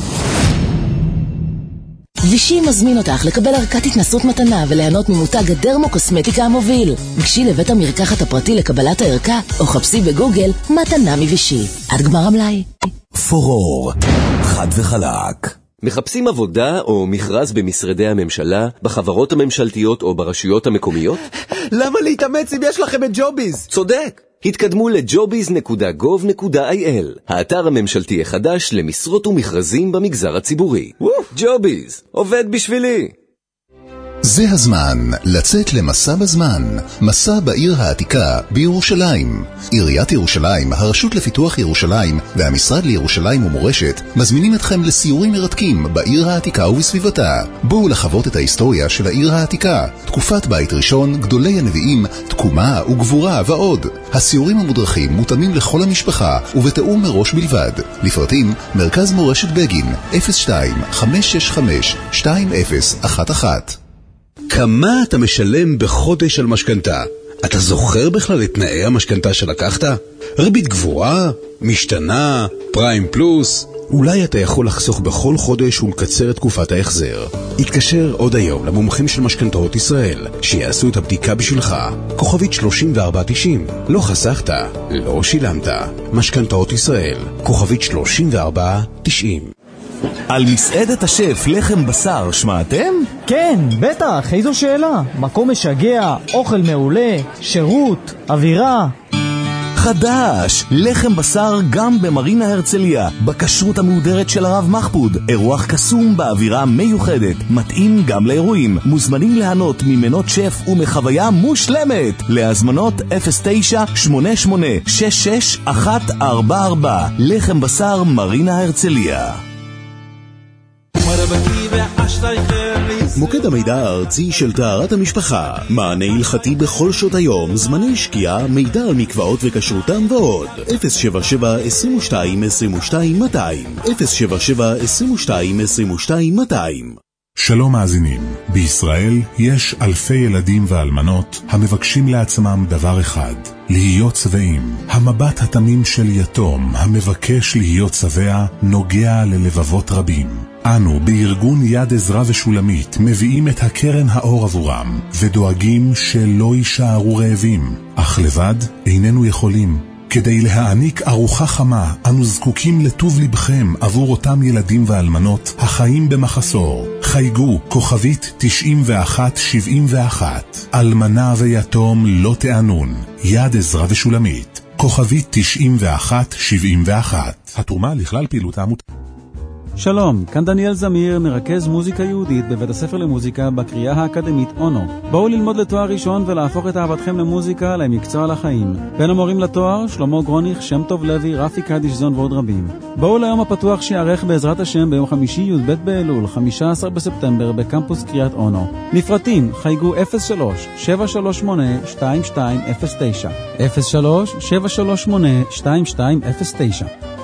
וישי מזמין אותך לקבל ערכת התנסות מתנה וליהנות ממותג הדרמו-קוסמטיקה המוביל. גשי לבית המרקחת הפרטי לקבלת הערכה או חפשי בגוגל מתנה מווישי. עד גמר המלאי. פורור, חד וחלק. מחפשים עבודה או מכרז במשרדי הממשלה, בחברות הממשלתיות או ברשויות המקומיות? למה להתאמץ אם יש לכם את ג'וביז? צודק. התקדמו ל-ג'וביז נקודה גוב נקודה איי אל, האתר הממשלתי החדש למשרות ומכרזים במגזר הציבורי. ג'וביז, עובד בשבילי. זה הזמן לצאת למסע בזמן, מסע בעיר העתיקה בירושלים. עיריית ירושלים, הרשות לפיתוח ירושלים והמשרד לירושלים ומורשת מזמינים אתכם לסיורים מרתקים בעיר העתיקה ובסביבתה. בואו לחוות את ההיסטוריה של העיר העתיקה, תקופת בית ראשון, גדולי הנביאים, תקומה וגבורה ועוד. הסיורים המודרכים מותאמים לכל המשפחה ובתאום מראש בלבד. לפרטים מרכז מורשת בגין אפס שתיים חמש שש חמש שתיים אפס אחת אחת. כמה אתה משלם בחודש על משכנתה? אתה זוכר בכלל את תנאי המשכנתה שלקחת? ריבית גבוהה? משתנה? פריים פלוס? אולי אתה יכול לחסוך בכל חודש ולקצר את תקופת ההחזר. התקשר עוד היום למומחים של משכנתאות ישראל, שיעשו את הבדיקה בשבילך. כוכבית שלושים וארבע תשעים. לא חסכת, לא שילמת. משכנתאות ישראל, כוכבית שלושים וארבע תשעים. על מסעדת השף לחם בשר שמעתם? כן, בטח, איזו שאלה. מקום משגע, אוכל מעולה, שירות, אווירה. חדש, לחם בשר גם במרינה הרצליה, בכשרות המהודרת של הרב מחפוד. אירוח קסום באווירה מיוחדת, מתאים גם לאירועים. מוזמנים ליהנות ממנות שף ומחוויה מושלמת. להזמנות אפס תשע שמונה שמונה שש שש אחת ארבע ארבע. לחם בשר מרינה הרצליה. مربكي מוקד המידע הארצי של טהרת המשפחה, מענה הלכתי בכל שעות היום, זמני שקיעה, מידע על מקוואות וכשרותם ועוד. אפס שבע שבע עשרים ושתיים עשרים ושתיים מאתיים אפס שבע שבע עשרים ושתיים עשרים ושתיים מאתיים. שלום מאזינים, בישראל יש אלפי ילדים ואלמנות המבקשים לעצמם דבר אחד, להיות שבעים. המבט התמים של יתום המבקש להיות שבע נוגע ללבבות רבים. אנו בארגון יד עזרא ושולמית מביאים את הקרן האור עבורם ודואגים שלא יישארו רעבים, אך לבד איננו יכולים. כדי להעניק ארוחה חמה, אנו זקוקים לטוב לבכם עבור אותם ילדים ואלמנות החיים במחסור. חייגו כוכבית תשעים ואחת שבעים ואחת. אלמנה ויתום לא תענון. יד עזרא ושולמית. כוכבית תשעים ואחת שבעים ואחת. התרומה לכלל פעילות העמותה. שלום, כאן דניאל זמיר, מרכז מוזיקה יהודית בבית הספר למוזיקה בקריאה האקדמית אונו. בואו ללמוד לתואר ראשון ולהפוך את אהבתכם למוזיקה למקצוע לחיים. בין המורים לתואר, שלמה גרוניך, שם טוב לוי, רפי קדיש זון ועוד רבים. בואו ליום הפתוח שיערך בעזרת השם ביום חמישי י"ב באלול, חמישה עשר בספטמבר בקמפוס קריית אונו. לפרטים, חייגו אפס שלוש שבע שלוש שמונה שתיים שתיים אפס תשע אפס שלוש שבע שלוש שמונה שתיים שתיים אפס תשע.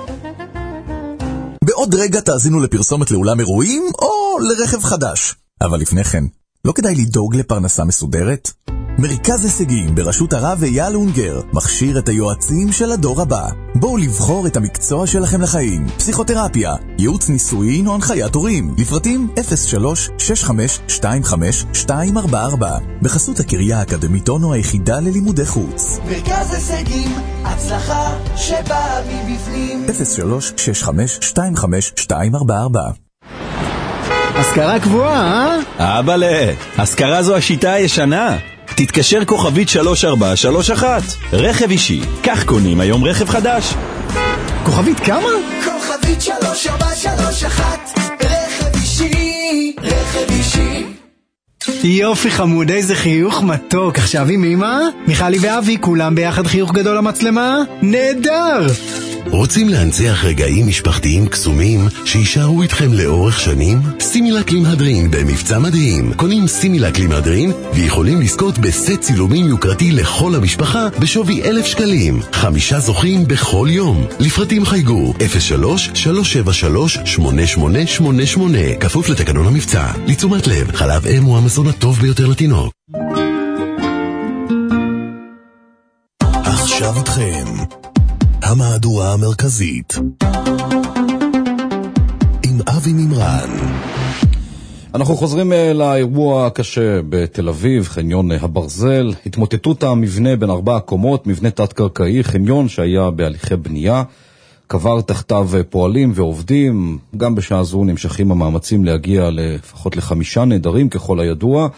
בעוד רגע תאזינו לפרסומת לאולם אירועים או לרכב חדש. אבל לפני כן, לא כדאי לדאוג לפרנסה מסודרת? מרכז הישגים בראשות הרב אייל אונגר מכשיר את היועצים של הדור הבא. בואו לבחור את המקצוע שלכם לחיים, פסיכותרפיה, ייעוץ נישואין או הנחיית הורים. לפרטים אפס שלוש שש חמש שתיים חמש שתיים ארבע ארבע בחסות הקריה האקדמית אונו היחידה ללימודי חוץ. מרכז הישגים, הצלחה שבאה מבפנים. אפס שלוש שש חמש שתיים חמש שתיים ארבע ארבע. השכרה קבועה, אה? אבא לה, השכרה זו השיטה הישנה. תתקשר כוכבית שלוש ארבע שלוש אחת. רכב אישי, כך קונים היום רכב חדש. כוכבית כמה? כוכבית שלוש ארבע שלוש אחת. רכב אישי, רכב אישי. יופי חמוד, איזה חיוך מתוק. עכשיו עם אמא, מיכלי ואבי, כולם ביחד חיוך גדול למצלמה? נהדר! רוצים להנציח רגעים משפחתיים קסומים שישארו איתכם לאורך שנים? סימילק לימהדרין במבצע מדהים. קונים סימילק לימהדרין ויכולים לזכות בסט צילומים יוקרתי לכל המשפחה בשווי אלף שקלים. חמישה זוכים בכל יום. לפרטים חייגו אפס שלוש שלוש שבע שלוש שמונה שמונה שמונה שמונה. כפוף לתקנון המבצע. לתשומת לב, חלב אם הוא המזון הטוב ביותר לתינוק. עכשיו איתכם המהדורה המרכזית עם אבי מימרן. אנחנו חוזרים לאירוע הקשה בתל אביב, חניון הברזל, התמוטטות המבנה בין ארבע קומות, מבנה תת-קרקעי, חניון שהיה בהליכי בנייה, קבר תחתיו פועלים ועובדים, גם בשעה זו נמשכים המאמצים להגיע לפחות לחמישה נעדרים ככל הידוע,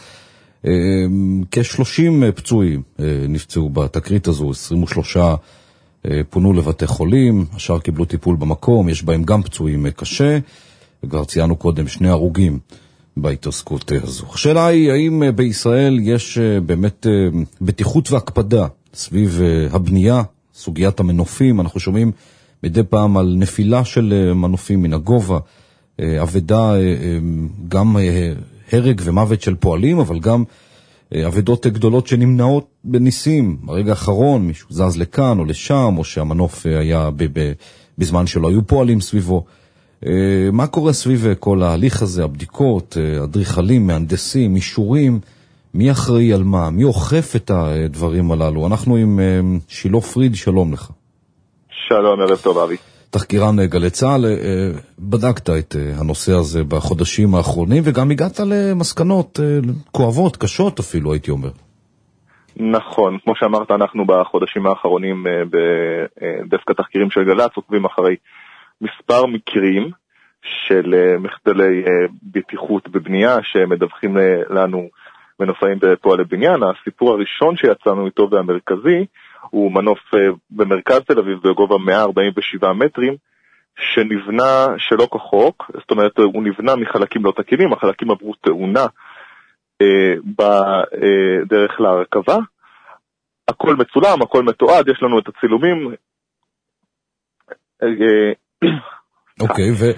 כ-שלושים פצועים נפצעו בתקרית הזו, עשרים ושלושה פונו לבתי חולים, השאר קיבלו טיפול במקום, יש בהם גם פצועים קשה, וכבר ציינו קודם שני הרוגים בהתעסקות הזו. השאלה היא, האם בישראל יש באמת בטיחות והקפדה סביב הבנייה, סוגיית המנופים, אנחנו שומעים מדי פעם על נפילה של מנופים מן הגובה, עבדה גם הרג ומוות של פועלים, אבל גם עבדות גדולות שנמנעות בניסים. ברגע האחרון מישהו זז לכאן או לשם, או שהמנוף היה בזמן שלא היו פועלים סביבו. מה קורה סביב כל ההליך הזה, הבדיקות, אדריכלים, מהנדסים, אישורים, מי אחראי על מה, מי אוכף את הדברים הללו? אנחנו עם שילה פריד, שלום לך. שלום, ערב טוב אבי. תחקירן גלי צה"ל, בדקת את הנושא הזה בחודשים האחרונים, וגם הגעת למסקנות כואבות, קשות אפילו, הייתי אומר. נכון, כמו שאמרת, אנחנו בחודשים האחרונים בדסק התחקירים של גל"צ עוקבים אחרי מספר מקרים של מחדלי בטיחות בבנייה שמדווחים לנו מנופאים בפועלי בניין. הסיפור הראשון שיצאנו איתו והמרכזי הוא מנוף במרכז תל אביב בגובה מאה ארבעים ושבעה מטרים שנבנה שלא כחוק, זאת אומרת הוא נבנה מחלקים לא תקינים, החלקים עברו תאונה אה, בדרך להרכבה, הכל מצולם, הכל מתועד, יש לנו את הצילומים. אוקיי,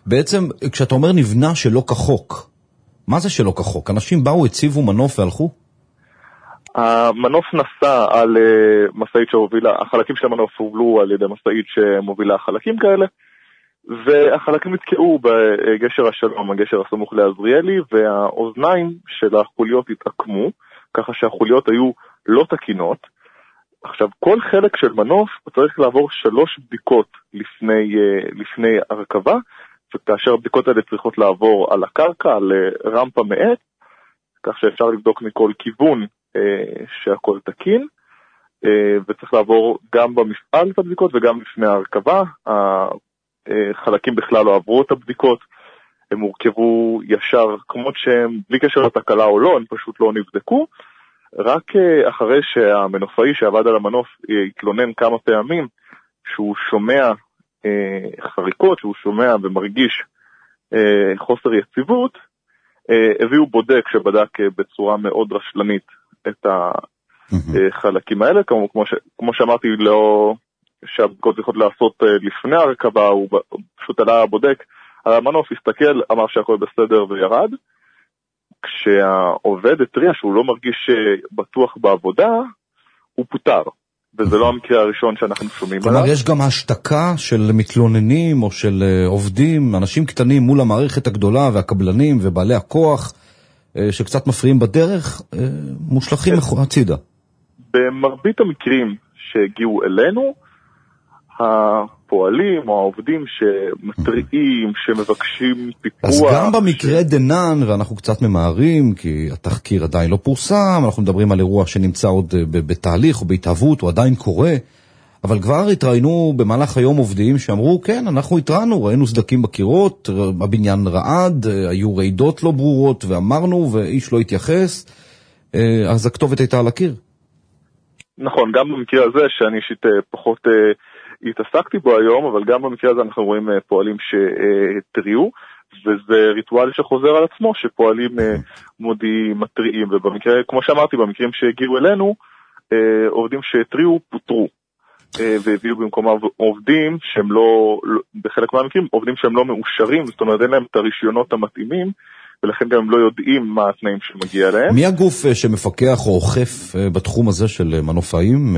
בעצם, כשאתה אומר נבנה שלא כחוק, מה זה שלא כחוק? אנשים באו, הציבו מנוף והלכו? המנוף נסע על מסעית שהובילה, החלקים של המנוף הובלו על ידי מסעית שמובילה חלקים כאלה, והחלקים נתקעו בגשר השלום, הגשר הסמוך לעזריאלי, והאוזניים של החוליות התעקמו, ככה שהחוליות היו לא תקינות. עכשיו, כל חלק של מנוף צריך לעבור שלוש בדיקות לפני, לפני הרכבה, וכאשר הבדיקות האלה צריכות לעבור על הקרקע, על רמפה מעט, כך שאפשר לבדוק מכל כיוון שהכל תקין, וצריך לעבור גם במפעל את הבדיקות וגם לפני הרכבה. החלקים בכלל לא עברו את הבדיקות, הם הורכבו ישר כמות שהם, בלי קשר לתקלה או לא, הם פשוט לא נבדקו. רק אחרי שהמנופאי שעבד על המנוף התלונן כמה פעמים שהוא שומע חריקות, שהוא שומע ומרגיש חוסר יציבות, הביאו בודק שבדק בצורה מאוד רשלנית את החלקים האלה, כמו, כמו, ש, כמו שאמרתי, לא, שהבדיקות צריכות לעשות לפני הרכבה, הוא פשוט עלה הבודק על המנוף, הסתכל, אמר שהכל בסדר וירד. כשהעובד התריע שהוא לא מרגיש בטוח בעבודה, הוא פוטר. וזה לא המקרה הראשון שאנחנו שומעים עליו. כלומר, יש גם השתקה של מתלוננים או של עובדים, אנשים קטנים מול המערכת הגדולה והקבלנים ובעלי הכוח, שקצת מפריעים בדרך, מושלכים הצידה. במרבית המקרים שהגיעו אלינו, הפועלים או העובדים שמטריעים, שמבקשים פיפוח. אז גם במקרה דנן, ואנחנו קצת ממהרים, כי התחקיר עדיין לא פורסם, אנחנו מדברים על אירוע שנמצא עוד בתהליך או בהתהוות, הוא עדיין קורה, אבל כבר התראינו במהלך היום עובדים שאמרו, כן, אנחנו התראינו, ראינו סדקים בקירות, הבניין רעד, היו רעידות לא ברורות, ואמרנו, ואיש לא התייחס, אז הכתובת הייתה על הקיר. נכון, גם במקרה הזה, שאני אישית פחות התעסקתי בו היום, אבל גם במקרה הזה אנחנו רואים פועלים שתריעו, וזה ריטואל שחוזר על עצמו, שפועלים מודיעים, מטריעים, ובמקרה, כמו שאמרתי, במקרים שהגיעו אלינו, עובדים שתריעו פוטרו, והביאו במקום עובדים שהם לא, בחלק מהמקרים, עובדים שהם לא מאושרים, זאת אומרת, אין להם את הרישיונות המתאימים, ולכן גם לא יודעים מה התנאים שמגיע להם. מי הגוף שמפקח או אוכף בתחום הזה של מנופאים?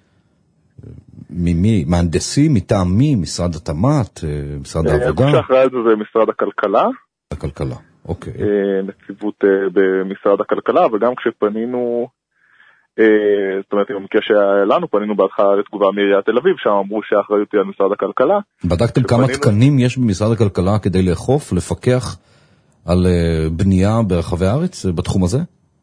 ממי? מהנדסים? מטעם מי? משרד התמ"ת? משרד העבודה? הגוף שאחראי על זה זה משרד הכלכלה. הכלכלה, אוקיי. נציבות במשרד הכלכלה, וגם כשפנינו, זאת אומרת, במקרה שלנו פנינו בהתחלה לתגובה מעיריית תל אביב, שם אמרו שהאחריות היא על משרד הכלכלה. בדקתם כמה תקנים יש במשרד הכלכלה כדי לאכוף, לפקח על בנייה ברחבי הארץ בתחום הזה?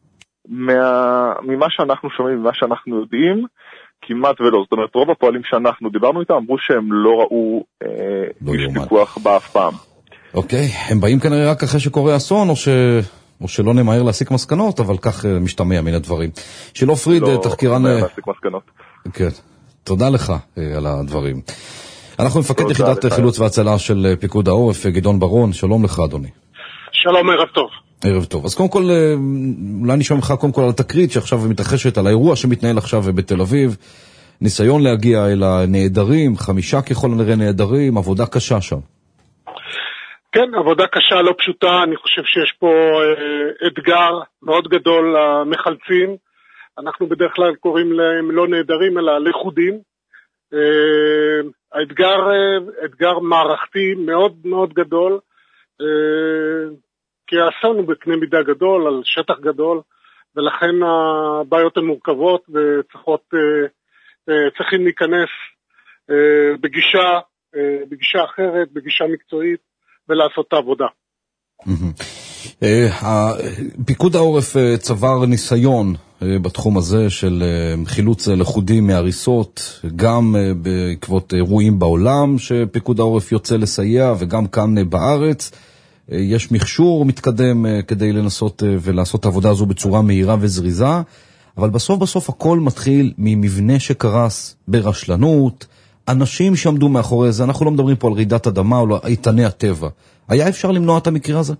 ממה שאנחנו שומעים, ממה שאנחנו יודעים, כמעט ולא. זאת אומרת, רוב הפועלים שאנחנו דיברנו איתם אמרו שהם לא ראו איש פיקוח באף פעם. אוקיי, הם באים כנראה רק אחרי שקורה אסון, או ש... או שלא נמהר להסיק מסקנות, אבל כך משתמע מן הדברים. שלא פריד, תחקירן... לא להסיק מסקנות. כן, תודה לך על הדברים. אנחנו מפקד יחידת חילוץ והצלה של פיקוד העורף, גדעון ברון, שלום לך אדוני. שלום, ערב טוב. ערב טוב. אז קודם כל, אולי נשמע ממך קודם כל על התקרית שעכשיו מתרחשת, על האירוע שמתנהל עכשיו בתל אביב, ניסיון להגיע אל הנעדרים, חמישה ככל הנראה נעדרים, עבודה קשה שם. כן, עבודה קשה, לא פשוטה, אני חושב שיש פה אה, אתגר מאוד גדול למחלצים, אנחנו בדרך כלל קוראים להם לא נעדרים אלא לכודים, אה, האתגר, אה, אתגר מערכתי מאוד מאוד גדול, אה, כי האסון הוא בקנה מידה גדול, על שטח גדול, ולכן הבעיות הן מורכבות וצריכות, אה, אה, צריכים להיכנס אה, בגישה, אה, בגישה אחרת, בגישה מקצועית, ולעשות את העבודה. פיקוד העורף צבר ניסיון בתחום הזה של חילוץ לכודים מהריסות, גם בעקבות אירועים בעולם שפיקוד העורף יוצא לסייע, וגם כאן בארץ. יש מכשור מתקדם כדי לנסות ולעשות את העבודה הזו בצורה מהירה וזריזה, אבל בסוף בסוף הכל מתחיל ממבנה שקרס ברשלנות, אנשים שעמדו מאחורי זה, אנחנו לא מדברים פה על רעידת אדמה או על איתני הטבע. היה אפשר למנוע את המקרה הזה?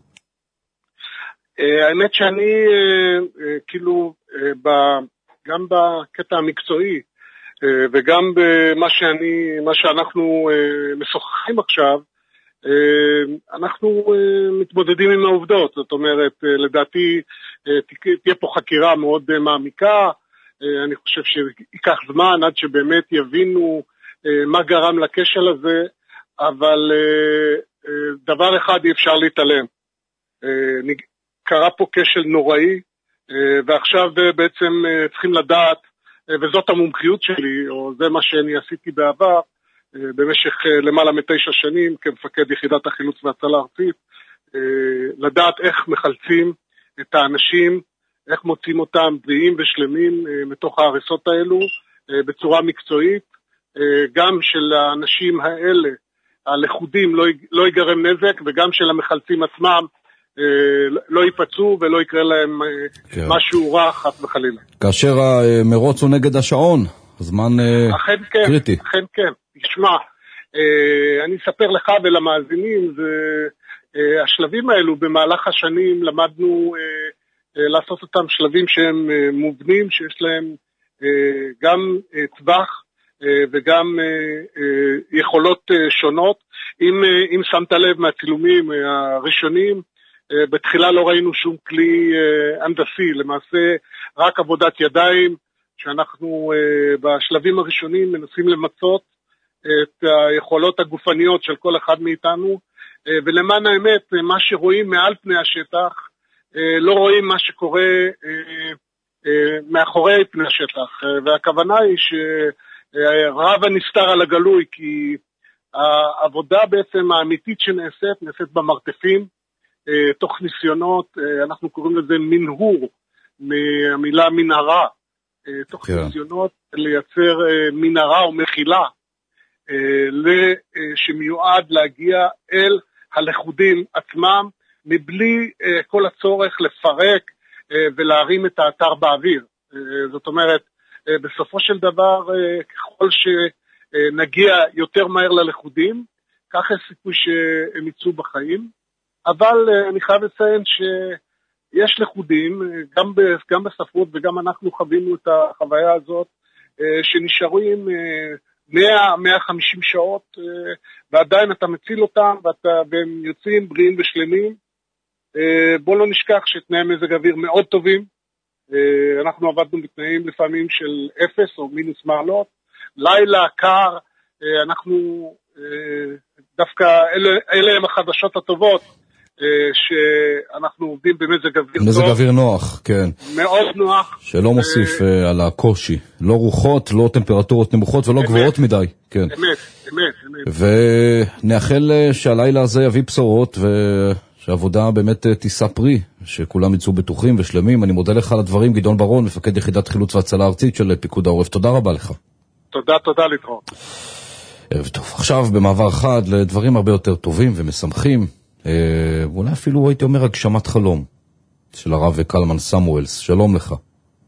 האמת שאני, כאילו, גם בקטע המקצועי, וגם במה שאני, מה שאנחנו משוחחים עכשיו, אנחנו מתמודדים עם העובדות, זאת אומרת, לדעתי תהיה פה חקירה מאוד מעמיקה, אני חושב שיקח זמן עד שבאמת יבינו מה גרם לכשל הזה, אבל דבר אחד אי אפשר להתעלם. קרה פה כשל נוראי, ועכשיו בעצם צריכים לדעת, וזאת המומחיות שלי, או זה מה שאני עשיתי בעבר, במשך למעלה מתשע שנים, כמפקד יחידת החילוץ והצלה ארצית, לדעת איך מחלצים את האנשים, איך מוצאים אותם בריאים ושלמים מתוך ההריסות האלו, בצורה מקצועית, גם של האנשים האלה, הלכודים לא, לא ייגרם נזק, וגם של המחלצים עצמם לא ייפצעו ולא יקרה להם כן. משהו רע חס וחלילה. כאשר המרוץ הוא נגד השעון, זמן אכן כן, קריטי. אכן כן, תשמע, אני אספר לך ולמאזינים, זה, השלבים האלו במהלך השנים למדנו לעשות אותם שלבים שהם מובנים, שיש להם גם טווח, וגם יכולות שונות. אם, אם שמת לב מהצילומים הראשונים, בתחילה לא ראינו שום כלי הנדסי, למעשה רק עבודת ידיים, שאנחנו בשלבים הראשונים מנסים למצות את היכולות הגופניות של כל אחד מאיתנו, ולמען האמת, מה שרואים מעל פני השטח, לא רואים מה שקורה מאחורי פני השטח, והכוונה היא ש... רב הנסתר על הגלוי, כי העבודה בעצם האמיתית שנעשית, נעשית במרתפים, תוך ניסיונות, אנחנו קוראים לזה מנהור, מהמילה מנהרה, תוך yeah. ניסיונות לייצר מנהרה או מחילה, שמיועד להגיע אל הלכודים עצמם, מבלי כל הצורך לפרק ולהרים את האתר באוויר. זאת אומרת, בסופו של דבר, ככל שנגיע יותר מהר ללכודים, כך יש סיכוי שהם יצאו בחיים. אבל אני חייב לציין שיש לכודים, גם, גם בספרות וגם אנחנו חווינו את החוויה הזאת, שנשארים מאה עד מאה וחמישים שעות, ועדיין אתה מציל אותם, ואתה, והם יוצאים בריאים ושלמים. בוא לא נשכח שתנאי מזג אוויר מאוד טובים, אנחנו עבדנו בתנאים לפעמים של אפס או מינוס מעלות, לילה, קר, אנחנו דווקא, אלה, אלה הם החדשות הטובות, שאנחנו עובדים במזג אוויר טוב. מזג אוויר נוח, כן. מאוד נוח. שלא מוסיף על הקושי. לא רוחות, לא טמפרטורות נמוכות ולא גבוהות מדי. כן. אמת, אמת, אמת. ונאחל שהלילה הזה יביא בשורות ו... שהעבודה באמת תישא פרי, שכולם יצאו בטוחים ושלמים. אני מודה לך על הדברים, גדעון ברון, מפקד יחידת חילוץ והצלה ארצית של פיקוד העורף. תודה רבה לך. תודה, תודה להתראות. ערב טוב. עכשיו במעבר חד לדברים הרבה יותר טובים ומשמחים, ואולי אפילו הייתי אומר הגשמת חלום, של הרב קלמן סמואלס. שלום לך.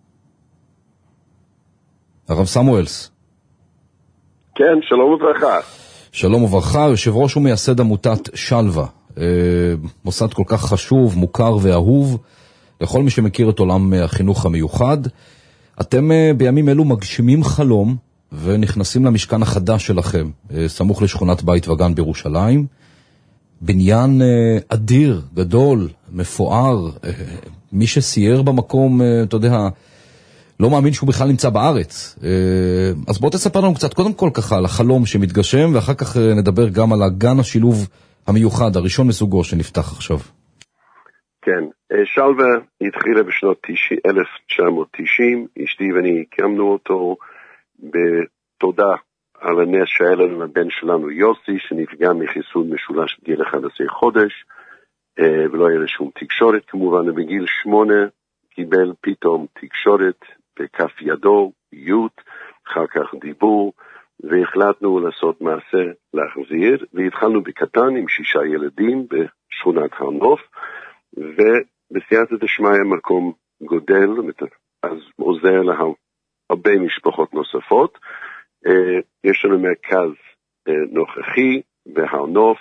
הרב סמואלס. כן, שלום וברכה. שלום וברכה, יושב ראש ומייסד עמותת שלווה. מוסד כל כך חשוב, מוכר ואהוב לכל מי שמכיר את עולם החינוך המיוחד. אתם בימים אלו מגשימים חלום ונכנסים למשכן החדש שלכם, סמוך לשכונת בית וגן בירושלים. בניין אדיר, גדול, מפואר. מי שסייר במקום, אתה יודע, לא מאמין שהוא בכלל נמצא בארץ. אז בוא תספר לנו קצת, קודם כל ככה, על החלום שמתגשם, ואחר כך נדבר גם על הגן השילוב המיוחד, הראשון מסוגו שנפתח עכשיו. כן, שלווה התחילה בשנות אלף תשע מאות תשעים, אשתי ואני הקמנו אותו בתודה על הנס שהיה לנו לבן שלנו יוסי, שנפגע מחיסון משולש בגיל אחד עשר חודש, ולא היה לשום תקשורת כמובן, בגיל שמונה קיבל פתאום תקשורת בכף ידו, יות, אחר כך דיבור, והחלטנו לעשות מעשה להחזיר, והתחלנו בקטן עם שישה ילדים בשכונת הר נוף, ובסייעתא דשמיא מקום גודל, אז עוזר להרבה משפחות נוספות. יש לנו מרכז נוכחי בהר נוף,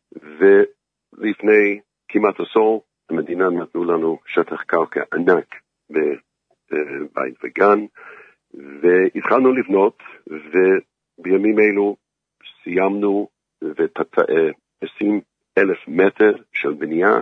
ולפני כמעט עשור המדינה נתנו לנו שטח קרקע ענק בבית וגן, והתחלנו לבנות, ובימים אלו סיימנו עשרים אלף מטר של בנייה,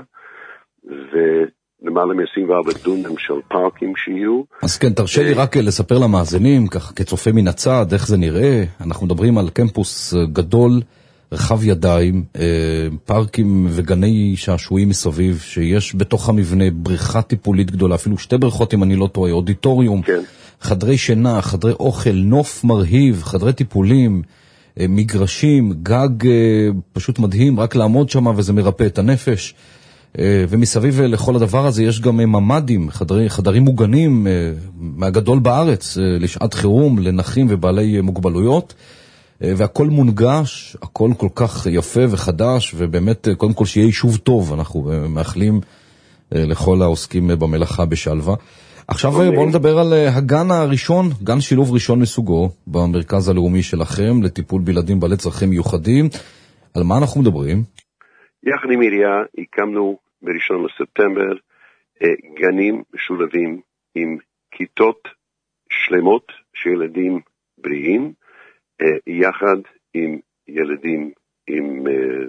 ולמעלה מ-עשרים וארבעה דונם של פארקים שיהיו. אז כן, תרשה לי רק לספר למאזינים, ככה כצופה מן הצד, איך זה נראה. אנחנו מדברים על קמפוס גדול, רחב ידיים, פארקים וגני שעשועים מסביב, שיש בתוך המבנה בריכה טיפולית גדולה, אפילו שתי בריכות אם אני לא טועה, אודיטוריום, כן. חדרי שינה, חדרי אוכל, נוף מרהיב, חדרי טיפולים, מגרשים, גג פשוט מדהים, רק לעמוד שם וזה מרפא את הנפש. ומסביב לכל הדבר הזה יש גם ממדים, חדרי, חדרים מוגנים מהגדול בארץ, לשעת חירום, לנכים ובעלי מוגבלויות. והכל מונגש, הכל כל כך יפה וחדש, ובאמת קודם כל שיהיה יישוב טוב, אנחנו מאחלים לכל העוסקים במלאכה בשלווה. עכשיו בואו נדבר על הגן הראשון, גן שילוב ראשון מסוגו, במרכז הלאומי שלכם, לטיפול בילדים בעלי צרכים מיוחדים. על מה אנחנו מדברים? יחד עם עירייה הקמנו בראשון לספטמבר גנים משולבים עם כיתות שלמות של ילדים בריאים, יחד עם ילדים עם,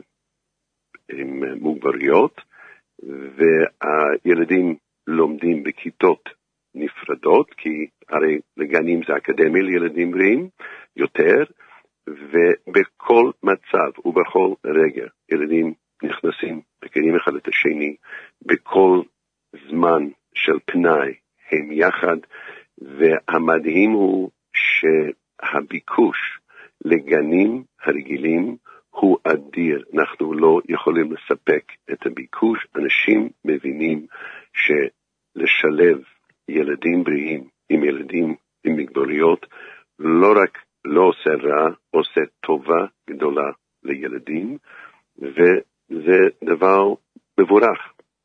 עם מוגבלויות, והילדים לומדים בכיתות נפרדות, כי הרי לגנים זה אקדמי לילדים בריאים יותר, ובכל מצב ובכל רגע ילדים נכנסים, מכירים אחד את השני, בכל זמן של פנאי הם יחד, והמדהים הוא שהביקוש לגנים הרגילים הוא אדיר. אנחנו לא יכולים לספק את הביקוש. אנשים מבינים שלשלב ילדים בריאים עם ילדים עם מגבלויות לא רק לא עושה רע, עושה טובה גדולה לילדים, וזה דבר מבורך.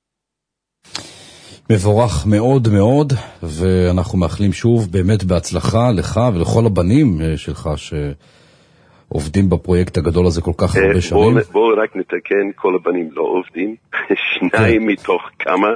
מבורך מאוד מאוד, ואנחנו מאחלים שוב באמת בהצלחה לך ולכל הבנים שלך שעובדים בפרויקט הגדול הזה כל כך הרבה שנים. בואו בוא רק נתקן, כל הבנים לא עובדים, שניים מתוך כמה,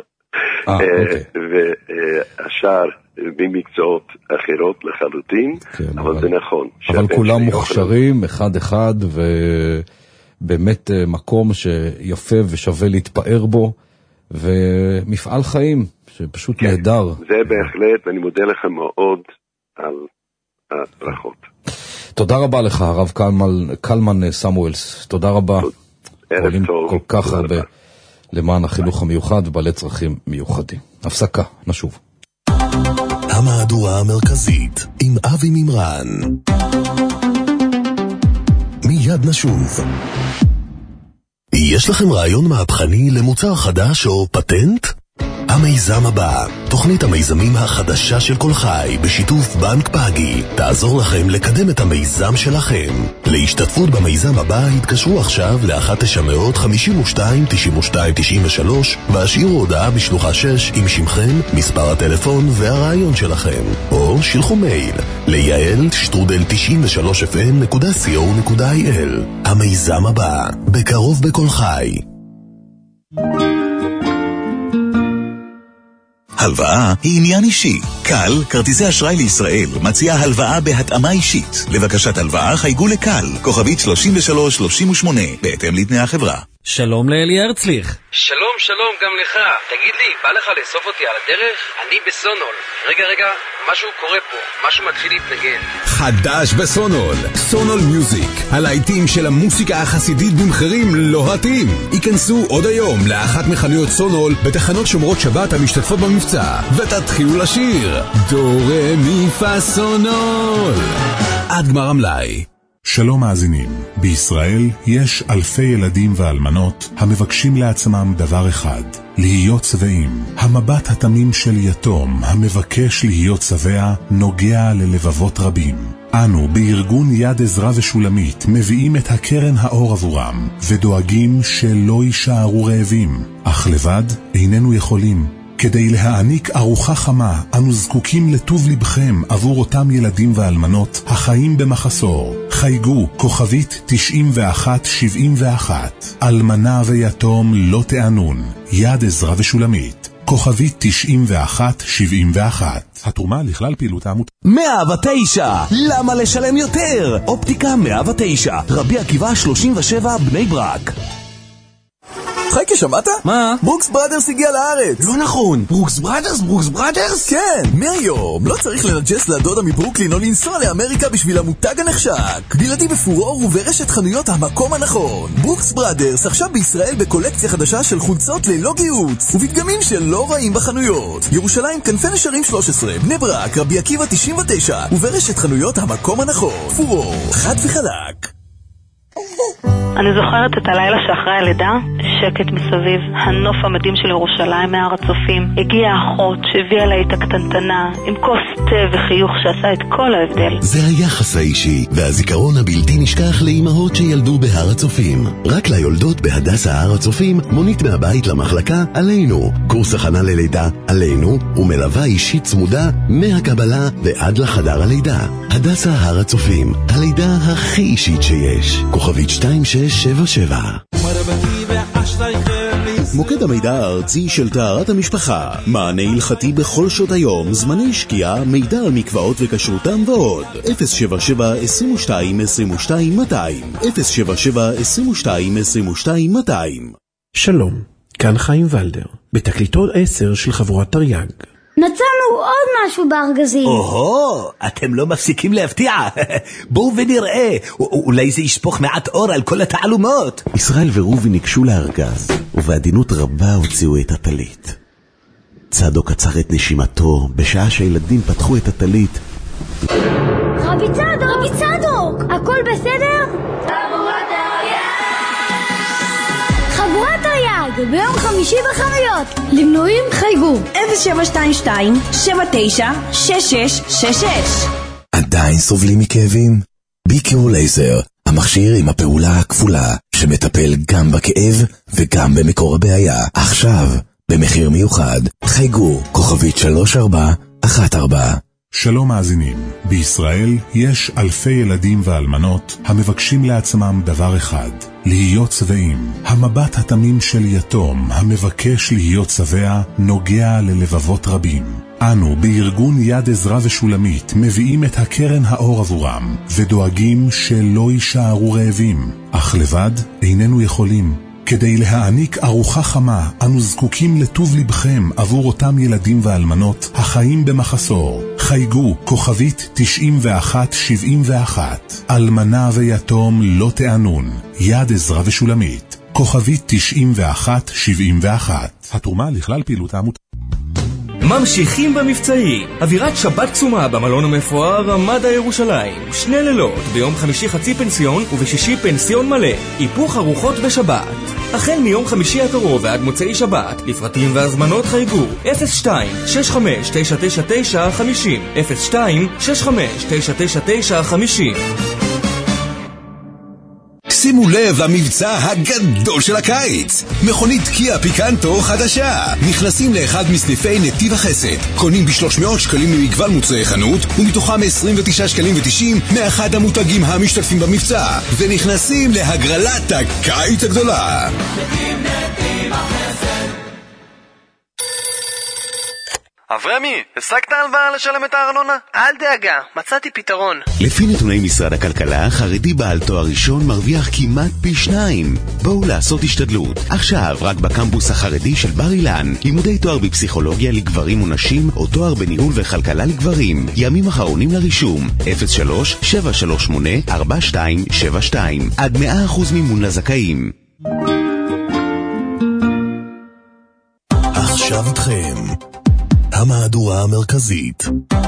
והשאר במקצועות אחרות לחלוטין, אבל זה נכון. אבל כולם מוכשרים אחד אחד, ובאמת מקום שיפה ושווה להתפאר בו, ומפעל חיים שפשוט נהדר. זה בהחלט, ואני מודה לך מאוד על הברכות. תודה רבה לך, הרב קלמן סמואלס, תודה רבה. ערב טוב. כל כך הרבה למען החינוך המיוחד ובעלי צרכים מיוחדים. הפסקה, נשוב. המהדורה המרכזית עם אבי מימרן. מיד נשוב. יש לכם רעיון מהפכני למוצר חדש או פטנט? המיזם הבא, תוכנית המיזמים החדשה של כל חי בשיתוף בנק פאגי, תעזור לכם לקדם את המיזם שלכם. להשתתפות במיזם הבא התקשרו עכשיו ל-אחת תשע אפס אפס חמש שתיים תשע שתיים תשע שלוש והשאירו הודעה בשלוחה שש עם שמכם, מספר הטלפון והרעיון שלכם, או שילחו מייל ליעל שטרודל תשעים ושלוש אף אם נקודה סי או נקודה איי אל. המיזם הבא, בקרוב בכל חי. הלוואה היא עניין אישי. קל, כרטיסי אשראי לישראל, מציעה הלוואה בהתאמה אישית. לבקשת הלוואה חייגו לקל, כוכבית שלושים ושלוש שלושים ושמונה, בהתאם לתנאי החברה. שלום לאלי הרצליך. שלום, שלום, גם לך. תגיד לי, בא לך לאסוף אותי על הדרך? אני בסונול. רגע, רגע, משהו קורה פה, משהו מתחיל להתנגן. חדש בסונול, סונול מיוזיק, הלהיטים של המוסיקה החסידית במחירים לוהטים. ייכנסו עוד היום לאחת מחנויות סונול בתחנות שומרות שבת המשתתפות במבצע, ותתחילו לשיר דו רה מי פה סונול עד גמר המלאי. שלום מאזינים, בישראל יש אלפי ילדים ואלמנות המבקשים לעצמם דבר אחד, להיות שבעים. המבט התמים של יתום המבקש להיות שבע נוגע ללבבות רבים. אנו בארגון יד עזרא ושולמית מביאים את הקרן האור עבורם ודואגים שלא יישארו רעבים, אך לבד איננו יכולים. כדי להעניק ארוחה חמה, אנו זקוקים לטוב לבכם עבור אותם ילדים ואלמנות החיים במחסור. חייגו כוכבית תשעים ואחת שבעים ואחת. אלמנה ויתום לא תענון. יד עזרא ושולמית. כוכבית תשעים ואחת שבעים ואחת. התרומה לכלל פעילות העמותה. מאה ותשע, למה לשלם יותר? אופטיקה מאה ותשע, רבי עקיבא שלושים ושבע בני ברק. חייקה, שמעת? מה? ברוקס בראדרס הגיע לארץ. לא נכון. ברוקס בראדרס? ברוקס בראדרס? כן, מהיום לא צריך לנג'ס לדודה מברוקלין או לנסוע לאמריקה בשביל המותג הנחשק. בלעדי בפורור וברשת חנויות המקום הנכון. ברוקס בראדרס עכשיו בישראל בקולקציה חדשה של חולצות ללא גיוץ ובדגמים שלא רעים בחנויות. ירושלים כנפי נשרים שלוש עשרה, בני ברק, רבי עקיבא תשעים ותשע וברשת חנויות המקום הנכון. פורור, חד וחלק. אני זוכרת את הלילה שאחרי הלידה, שקט מסביב, הנוף המדהים של ירושלים מהר הצופים. הגיעה האחות שהביאה לה את הקטנטנה, עם כוס תה וחיוך שעשה את כל ההבדל. זה היחס האישי, והזיכרון הבלתי נשכח לאימהות שילדו בהר הצופים. רק ליולדות בהדסה הר הצופים, מונית מהבית למחלקה עלינו. קורס הכנה ללידה עלינו, ומלווה אישית צמודה מהקבלה ועד לחדר הלידה. הדסה הר הצופים, הלידה הכי אישית שיש. כוכבית שתיים שש שבע שבע. מוקד המידע הארצי של טהרת המשפחה, מענה הלכתי בכל שעות היום, זמני שקיעה, מידע על מקוואות וכשרותם ועוד. אפס שבע שבע עשרים ושתיים עשרים ושתיים מאתיים, אפס שבע שבע עשרים ושתיים עשרים ושתיים מאתיים. שלום, כאן חיים ולדר, בתקליטון עשר של חבורת תרי"ג. מצאנו עוד משהו בארגזים. או-הו, אתם לא מפסיקים להפתיע. בואו ונראה, אולי זה ישפוך מעט אור על כל התעלומות. ישראל ורובי ניגשו לארגז, ובעדינות רבה הוציאו את הטלית. צדוק עצר את נשימתו, בשעה שהילדים פתחו את הטלית. רבי צדוק, רבי צדוק, הכל בסדר? חבורת תרי"ג. חבורת תרי"ג, ביום חמישי בחנויות. למנויים חייגו אפס שבע שתיים שתיים שבע תשע שש שש שש שש. עדיין סובלים מכאבים? בי-קיור לייזר, המכשיר עם הפעולה הכפולה, שמטפל גם בכאב וגם במקור הבעיה. עכשיו, במחיר מיוחד, חייגו כוכבית שלוש ארבע אחת ארבע. שלום מאזינים, בישראל יש אלפי ילדים ואלמנות המבקשים לעצמם דבר אחד, להיות שבעים. המבט התמים של יתום המבקש להיות שבע נוגע ללבבות רבים. אנו בארגון יד עזרא ושולמית מביאים את הקרן האור עבורם ודואגים שלא יישארו רעבים, אך לבד איננו יכולים. כדי להעניק ארוחה חמה, אנו זקוקים לטוב לבכם עבור אותם ילדים ואלמנות החיים במחסור. חייגו כוכבית תשעים ואחת שבעים ואחת. אלמנה ויתום לא תענון. יד עזרא ושולמית. כוכבית תשעים ואחת שבעים ואחת. התרומה לכלל פעילות העמותה. ממשיכים במבצעים. אווירת שבת קסומה במלון המפואר רמדה ירושלים. שני לילות, ביום חמישי חצי פנסיון ובשישי פנסיון מלא. היפוך ארוחות בשבת. החל מיום חמישי הקרוב ועד מוצאי שבת. לפרטים והזמנות חייגו אפס שתיים שש חמש תשע תשע תשע חמישים, אפס שתיים שש חמש תשע תשע תשע חמישים. שימו לב למבצע הגדול של הקיץ. מכונית קיה פיקנטו חדשה. נכנסים לאחד מסניפי נתיב החסד. קונים ב-שלוש מאות שקלים ממגוון מוצאי חנות, ומתוכם עשרים ותשעה שקלים ותשעים מאחד המותגים המשתתפים במבצע. ונכנסים להגרלת הקיץ הגדולה. נתיב החסד. אברמי, הסקת הלוואה לשלם את הארנונה? אל דאגה, מצאתי פתרון. לפי נתוני משרד הכלכלה, חרדי בעל תואר ראשון מרוויח כמעט פי שניים. בואו לעשות השתדלות. עכשיו, רק בקמפוס החרדי של בר אילן, לימודי תואר בפסיכולוגיה לגברים ונשים, או תואר בניהול וכלכלה לגברים. ימים אחרונים לרישום, אפס שלוש שבע שלוש שמונה ארבע שתיים שבע שתיים. עד מאה אחוז מימון לזכאים. עכשיו איתכם המהדורה המרכזית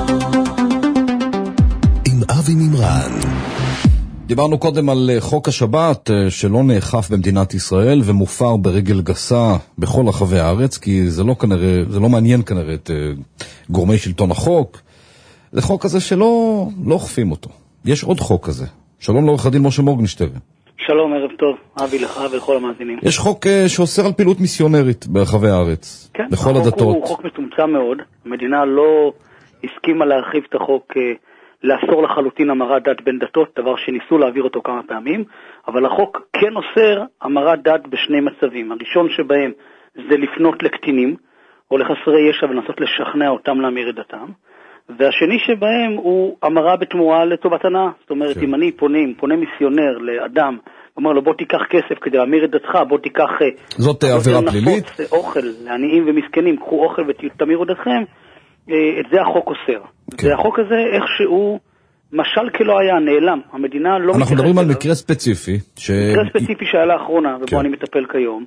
עם אבי מימרן. דיברנו קודם על חוק השבת שלא נאכף במדינת ישראל ומופר ברגל גסה בכל רחבי הארץ, כי זה לא כנראה, זה לא מעניין כנראה את גורמי שלטון החוק. זה חוק כזה שלא לא אוכפים אותו. יש עוד חוק כזה. שלום לעורך הדין משה מורגנשטרן. שלום, ערב טוב, אבי לך ולכל המאזינים. יש חוק uh, שאוסר על פעילות מיסיונרית ברחבי הארץ, כן, בכל החוק הדתות. הוא חוק מצומצם מאוד. המדינה לא הסכימה להרחיב את החוק, uh, לאסור לחלוטין המרת דת בין דתות, דבר שניסו להעביר אותו כמה פעמים, אבל החוק כן אוסר המרת דת בשני מצבים. הראשון שבהם זה לפנות לקטינים או לחסרי ישע ולנסות לשכנע אותם להמיר את דתם, והשני שבהם הוא המרה בתמורה לטובת הנאה. זאת אומרת, כן. אם אני פונה, פונה מיסיונר לאדם אומר לו בוא תיקח כסף כדי להמיר את דתך, בוא תיקח... זאת עבירה פלילית? אוכל לעניים ומסכנים, קחו אוכל ותמירו דתכם, את זה החוק אוסר. והחוק הזה איכשהו משל כלא היה, נעלם. המדינה לא... אנחנו מדברים על מקרה ספציפי. מקרה ספציפי שהיה לאחרונה, ובו אני מטפל כיום.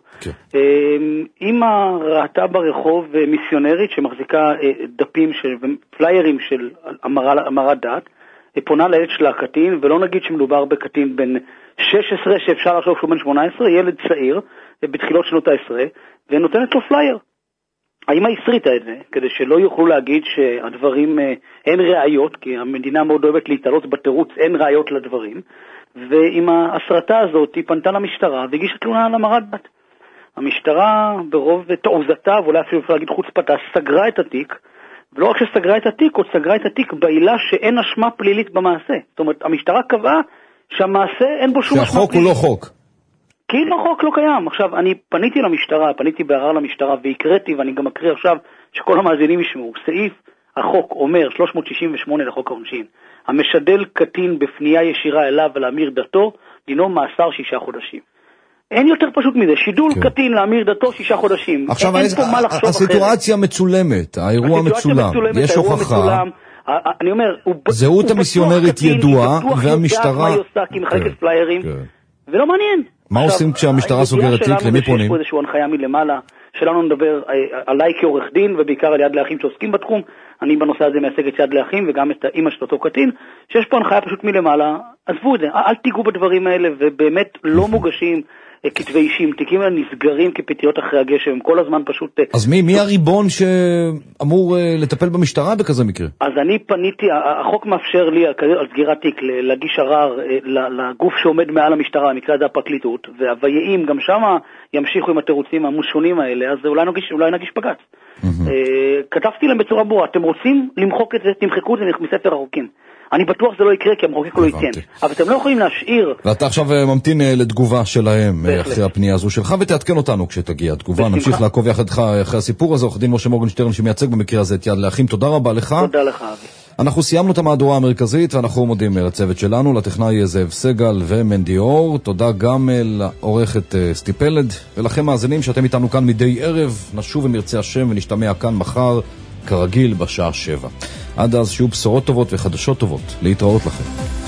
אמא ראתה ברחוב מיסיונרית שמחזיקה דפים, פליירים של המרת דת, פונה לילד שלה הקטין, ולא נגיד שמדובר בקטין בין שש עשרה שאפשר לחשוב שהוא בן שמונה עשרה, ילד צעיר, בתחילות שנות העשרה, ונותנת לו פלייר. האמא הסריטה את זה, כדי שלא יוכלו להגיד שהדברים, אין ראיות, כי המדינה מאוד אוהבת להתעלות בתירוץ, אין ראיות לדברים, ועם ההסרטה הזאת היא פנתה למשטרה והגישה תלונה על המרת דת. המשטרה ברוב תעוזתה, ואולי אפילו אפשר להגיד חוצפתה, סגרה את התיק, ולא רק שסגרה את התיק, עוד סגרה את התיק בעילה שאין אשמה פלילית במעשה. זאת אומרת, המשטרה קבעה שהמעשה אין בו שום אשמה פלילית. שהחוק הוא לא חוק. כאילו החוק לא קיים. עכשיו, אני פניתי למשטרה, פניתי בערר למשטרה והקראתי, ואני גם אקריא עכשיו שכל המאזינים ישמעו. סעיף החוק אומר, שלוש מאות שישים ושמונה לחוק העונשין, המשדל קטין בפנייה ישירה אליו ולהמיר דתו, דינו מאסר שישה חודשים. אין יותר פשוט מזה, שידול כן. קטין להמיר דתו שישה חודשים. עכשיו, אין פה מה לחשוב הסיטואציה אחרת. מצולמת, האירוע מצולם, מצולמת, יש הוכחה. מצולם, אני אומר, הוא זהות המיסיונרית ידועה, והמשטרה... מה היא עושה, כי היא מחלקת כן, פליירים, כן. ולא מעניין. מה עכשיו, עושים כשהמשטרה סוגרת תיק? למי פונים? יש פה איזושהי הנחיה מלמעלה, שלנו נדבר עליי כעורך דין, ובעיקר על יד לאחים שעוסקים בתחום. אני בנושא הזה מייצג את יד לאחים, וגם את האמא של אותו קטין, שיש פה הנחיה פשוט מלמעלה. עזבו את זה, אל תיגעו בדברים האלה, ובאמת לא מוגשים כתבי אישים, תיקים האלה נסגרים כפטריות אחרי הגשם, הם כל הזמן פשוט... אז מי, מי הריבון שאמור לטפל במשטרה בכזה מקרה? אז אני פניתי, החוק מאפשר לי על סגירת תיק להגיש ערר לגוף שעומד מעל המשטרה, המקרה הזה הפרקליטות, והוויים גם שמה ימשיכו עם התירוצים המושונים האלה, אז אולי נגיש, אולי נגיש בג"ץ. כתבתי להם בצורה ברורה, אתם רוצים למחוק את זה, תמחקו את זה מספר החוקים. אני בטוח זה לא יקרה, כי המחוקק לא ייתן. אבל אתם לא יכולים להשאיר... ואתה עכשיו ממתין לתגובה שלהם אחרי הפנייה הזו שלך, ותעדכן אותנו כשתגיע התגובה. נמשיך לעקוב יחד אחרי הסיפור הזה. עורך דין משה מורגנשטרן שמייצג במקרה הזה את יד לאחים. תודה רבה לך. תודה לך, אבי. אנחנו סיימנו את המהדורה המרכזית, ואנחנו מודים לצוות שלנו, לטכנאי זאב סגל ומנדי אור. תודה גם לעורכת סטי פלד, ולכם מאזינים שאתם איתנו כאן מדי ערב. נשוב ונרצה השם ונשתמע כאן מחר, כרגיל בשעה שבע. עד אז שיהיו בשורות טובות וחדשות טובות. להתראות לכם.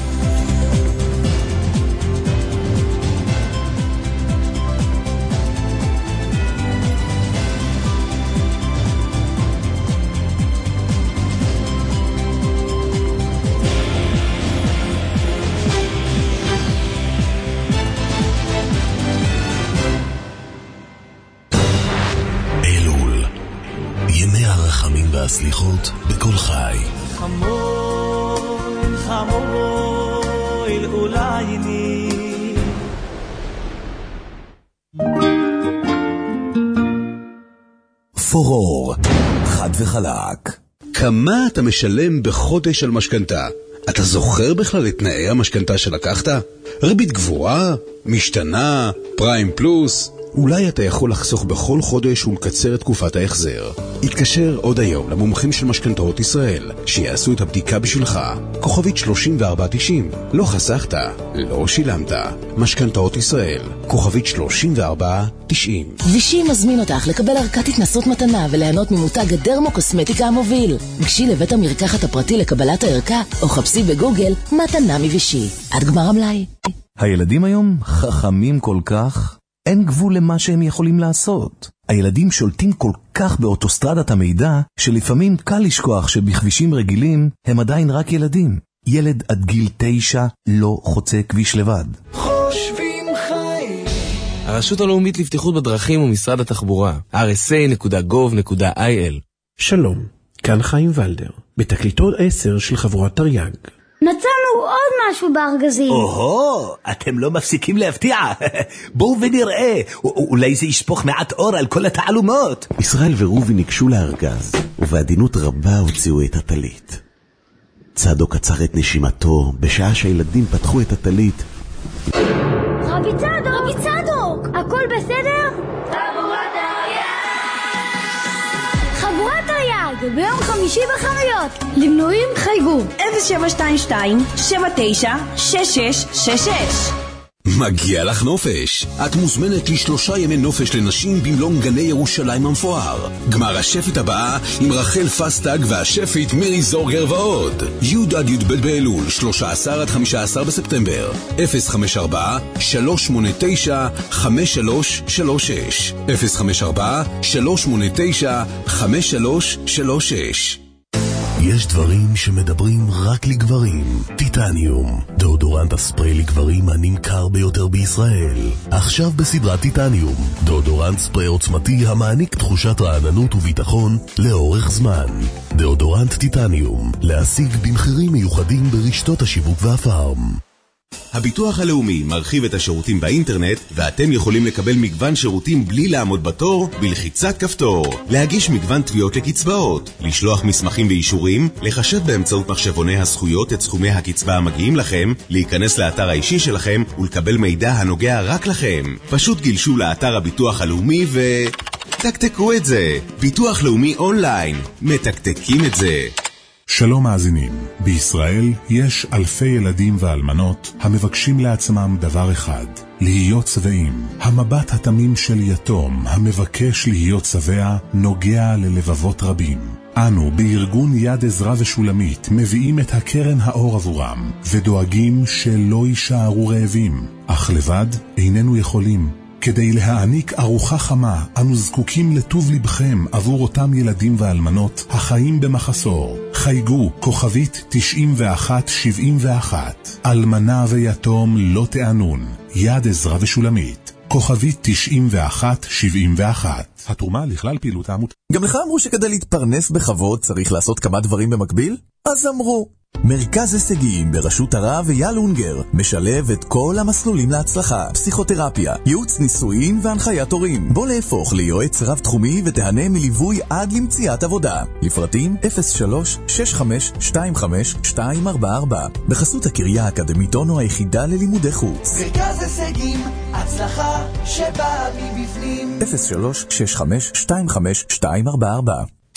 הסליחות בכל חי. חמול, חמול, אולי אני. פורור, חד וחלק. כמה אתה משלם בחודש על משכנתה? אתה זוכר בכלל את תנאי המשכנתה שלקחת? ריבית גבוהה, משתנה, פריים פלוס. אולי אתה יכול לחסוך בכל חודש ולקצר את תקופת ההחזר. התקשר עוד היום למומחים של משכנתאות ישראל, שיעשו את הבדיקה בשבילך. כוכבית שלושים וארבע תשעים. לא חסכת, לא שילמת. משכנתאות ישראל, כוכבית שלושים וארבע תשעים. וישי מזמין אותך לקבל ערכת התנסות מתנה וליהנות ממותג הדרמו-קוסמטיקה המוביל. גשי לבית המרקחת הפרטי לקבלת הערכה, או חפשי בגוגל מתנה מוישי. עד גמר המלאי. הילדים היום חכמים כל כך. אין גבול למה שהם יכולים לעשות. הילדים שולטים כל כך באוטוסטרדת המידע, שלפעמים קל לשכוח שבכבישים רגילים הם עדיין רק ילדים. ילד עד גיל תשע לא חוצה כביש לבד. חושבים חיים. הרשות הלאומית לבטיחות בדרכים ומשרד התחבורה, אר אס איי נקודה גוב נקודה איי אל. שלום, כאן חיים ולדר, בתקליטות עשר של חבורת תרי"ג. מצאנו עוד משהו בארגזים. או-הו, אתם לא מפסיקים להפתיע. בואו ונראה, אולי זה ישפוך מעט אור על כל התעלומות. ישראל ורובי ניגשו לארגז, ובעדינות רבה הוציאו את הטלית. צדוק עצר את נשימתו, בשעה שהילדים פתחו את הטלית. רבי צדוק, רבי צדוק, הכל בסדר? חבורת תרי"ג. חבורת תרי"ג, ביום חמישי בחנויות. למנויים חייגו אפס שבע שתיים שתיים שבע תשע שש שש שש שש. מגיע לך נופש. את מוזמנת לשלושה ימי נופש לנשים במלון גני ירושלים המפואר. גמר השפית הבאה עם רחל פסטג והשפית מירי זורגר ועוד. י' עד י' ב' באלול, שלושה עשר עד חמישה עשר בספטמבר. אפס חמש ארבע שלוש שמונה תשע חמש שלוש שלוש שש אפס חמש ארבע שלוש שמונה תשע חמש שלוש שלוש שש. יש דברים שמדברים רק לגברים. טיטניום, דאודורנט הספרי לגברים הנמכר ביותר בישראל. עכשיו בסדרת טיטניום, דאודורנט ספרי עוצמתי המעניק תחושת רעננות וביטחון לאורך זמן. דאודורנט טיטניום, להשיג במחירים מיוחדים ברשתות השיווק והפארם. הביטוח הלאומי מרחיב את השירותים באינטרנט, ואתם יכולים לקבל מגוון שירותים בלי לעמוד בתור בלחיצת כפתור. להגיש מגוון תביעות לקצבאות, לשלוח מסמכים ואישורים, לחשב באמצעות מחשבוני הזכויות את סכומי הקצבה המגיעים לכם, להיכנס לאתר האישי שלכם ולקבל מידע הנוגע רק לכם. פשוט גלשו לאתר הביטוח הלאומי ו... תקתקו את זה. ביטוח לאומי אונליין. מתקתקים את זה. שלום מאזינים, בישראל יש אלפי ילדים ואלמנות המבקשים לעצמם דבר אחד, להיות שבעים. המבט התמים של יתום המבקש להיות שבע נוגע ללבבות רבים. אנו בארגון יד עזרא ושולמית מביאים את הקרן האור עבורם ודואגים שלא יישארו רעבים, אך לבד איננו יכולים. כדי להעניק ארוחה חמה, אנו זקוקים לטוב לבכם עבור אותם ילדים ואלמנות החיים במחסור. חייגו כוכבית תשעים ואחת שבעים ואחת. אלמנה ויתום לא תענון. יד עזרא ושולמית. כוכבית תשעים ואחת שבעים ואחת. התרומה לכלל פעילות העמותה. גם לך אמרו שכדי להתפרנס בכבוד צריך לעשות כמה דברים במקביל? אז אמרו. מרכז הישגים בראשות הרב אייל אונגר משלב את כל המסלולים להצלחה: פסיכותרפיה, ייעוץ נישואין והנחיית הורים. בוא להפוך ליועץ רב תחומי ותהנה מליווי עד למציאת עבודה. לפרטים אפס שלוש שש חמש שתיים חמש שתיים ארבע ארבע. בחסות הקריה האקדמית אונו היחידה ללימודי חוץ. מרכז הישגים, הצלחה שבאה מבפנים. אפס שלוש שש חמש שתיים חמש שתיים ארבע ארבע.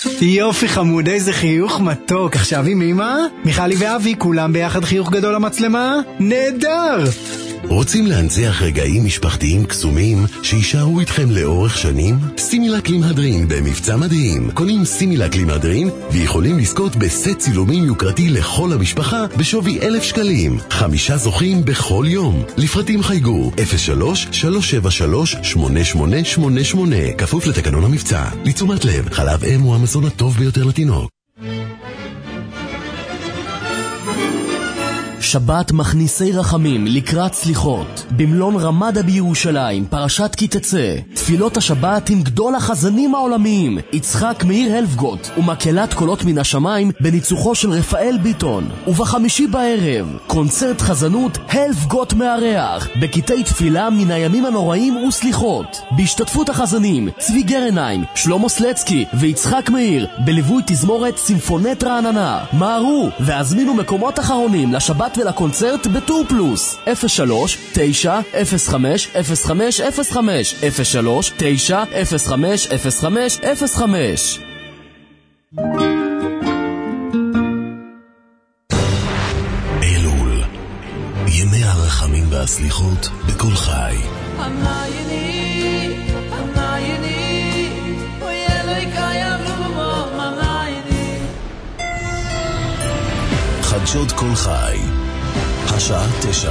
יופי חמוד, איזה חיוך מתוק. עכשיו עם אמא, מיכלי ואבי, כולם ביחד חיוך גדול למצלמה. נהדר. רוצים להנציח רגעים משפחתיים קסומים שישארו איתכם לאורך שנים? סימילק למהדרין במבצע מדהים. קונים סימילק למהדרין ויכולים לזכות בסט צילומים יוקרתי לכל המשפחה בשווי אלף שקלים. חמישה זוכים בכל יום. לפרטים חייגו אפס שלוש שלוש שבע שלוש שמונה שמונה שמונה שמונה. כפוף לתקנון המבצע. לתשומת לב, חלב אם הוא המזון הטוב ביותר לתינוק. שבת מכניסי רחמים לקראת סליחות במלון רמדה בירושלים, פרשת כי תצא. תפילות השבת עם גדול החזנים העולמיים יצחק מאיר הלפגוט ומקהלת קולות מן השמיים בניצוחו של רפאל ביטון. ובחמישי בערב קונצרט חזנות הלפגוט מארח בקטעי תפילה מן הימים הנוראים וסליחות, בהשתתפות החזנים צבי גרניים, שלמה סלצקי ויצחק מאיר, בליווי תזמורת סימפונט רעננה. מהרו והזמינו מקומות אחרונים לשבת ולקונצרט בטור פלוס. אפס שלוש תשע אפס חמש אפס חמש אפס חמש אפס שלוש תשע אפס חמש אפס חמש אפס חמש. אלול, ימי הרחמים והסליחות בכל חי. המעייני, המעייני, אוי אלוהי קיים ובמו, המעייני. חדשות כל חי, השעה תשע.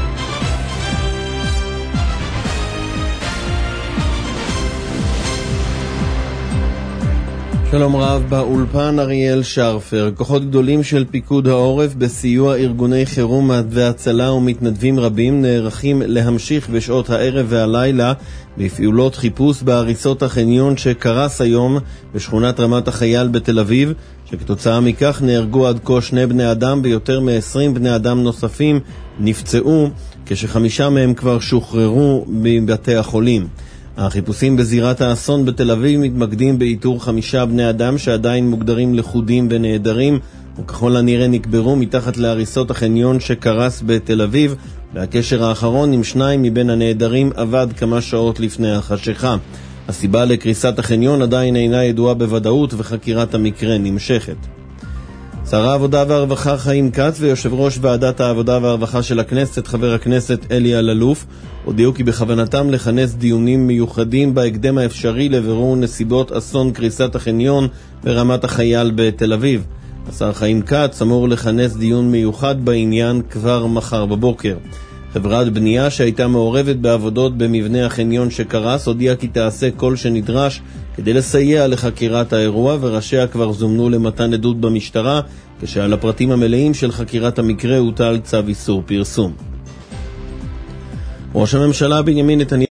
שלום רב, באולפן אריאל שרפר. כוחות גדולים של פיקוד העורף בסיוע ארגוני חירום והצלה ומתנדבים רבים נערכים להמשיך בשעות הערב והלילה בפעולות חיפוש בהריסות החניון שקרס היום בשכונת רמת החייל בתל אביב, שכתוצאה מכך נהרגו עד כה שני בני אדם ויותר מ-עשרים בני אדם נוספים נפצעו, כשחמישה מהם כבר שוחררו מבתי החולים. החיפושים בזירת האסון בתל אביב מתמקדים באיתור חמישה בני אדם שעדיין מוגדרים לחודים ונעדרים, וככל הנראה נקברו מתחת להריסות החניון שקרס בתל אביב, והקשר האחרון עם שניים מבין הנעדרים עבד כמה שעות לפני החשיכה. הסיבה לקריסת החניון עדיין אינה ידועה בוודאות וחקירת המקרה נמשכת. שר העבודה והרווחה חיים כץ ויושב ראש ועדת העבודה והרווחה של הכנסת, חבר הכנסת אלי אלאלוף, הודיעו כי בכוונתם לכנס דיונים מיוחדים בהקדם האפשרי לבירור נסיבות אסון קריסת החניון ברמת החייל בתל אביב. השר חיים כץ אמור לכנס דיון מיוחד בעניין כבר מחר בבוקר. חברת בנייה שהייתה מעורבת בעבודות במבנה החניון שקרס הודיעה כי תעשה כל שנדרש כדי לסייע לחקירת האירוע, וראשיה כבר זומנו למתן עדות במשטרה, כשעל הפרטים המלאים של חקירת המקרה הוטל צו איסור פרסום. ראש הממשלה בנימין נתניהו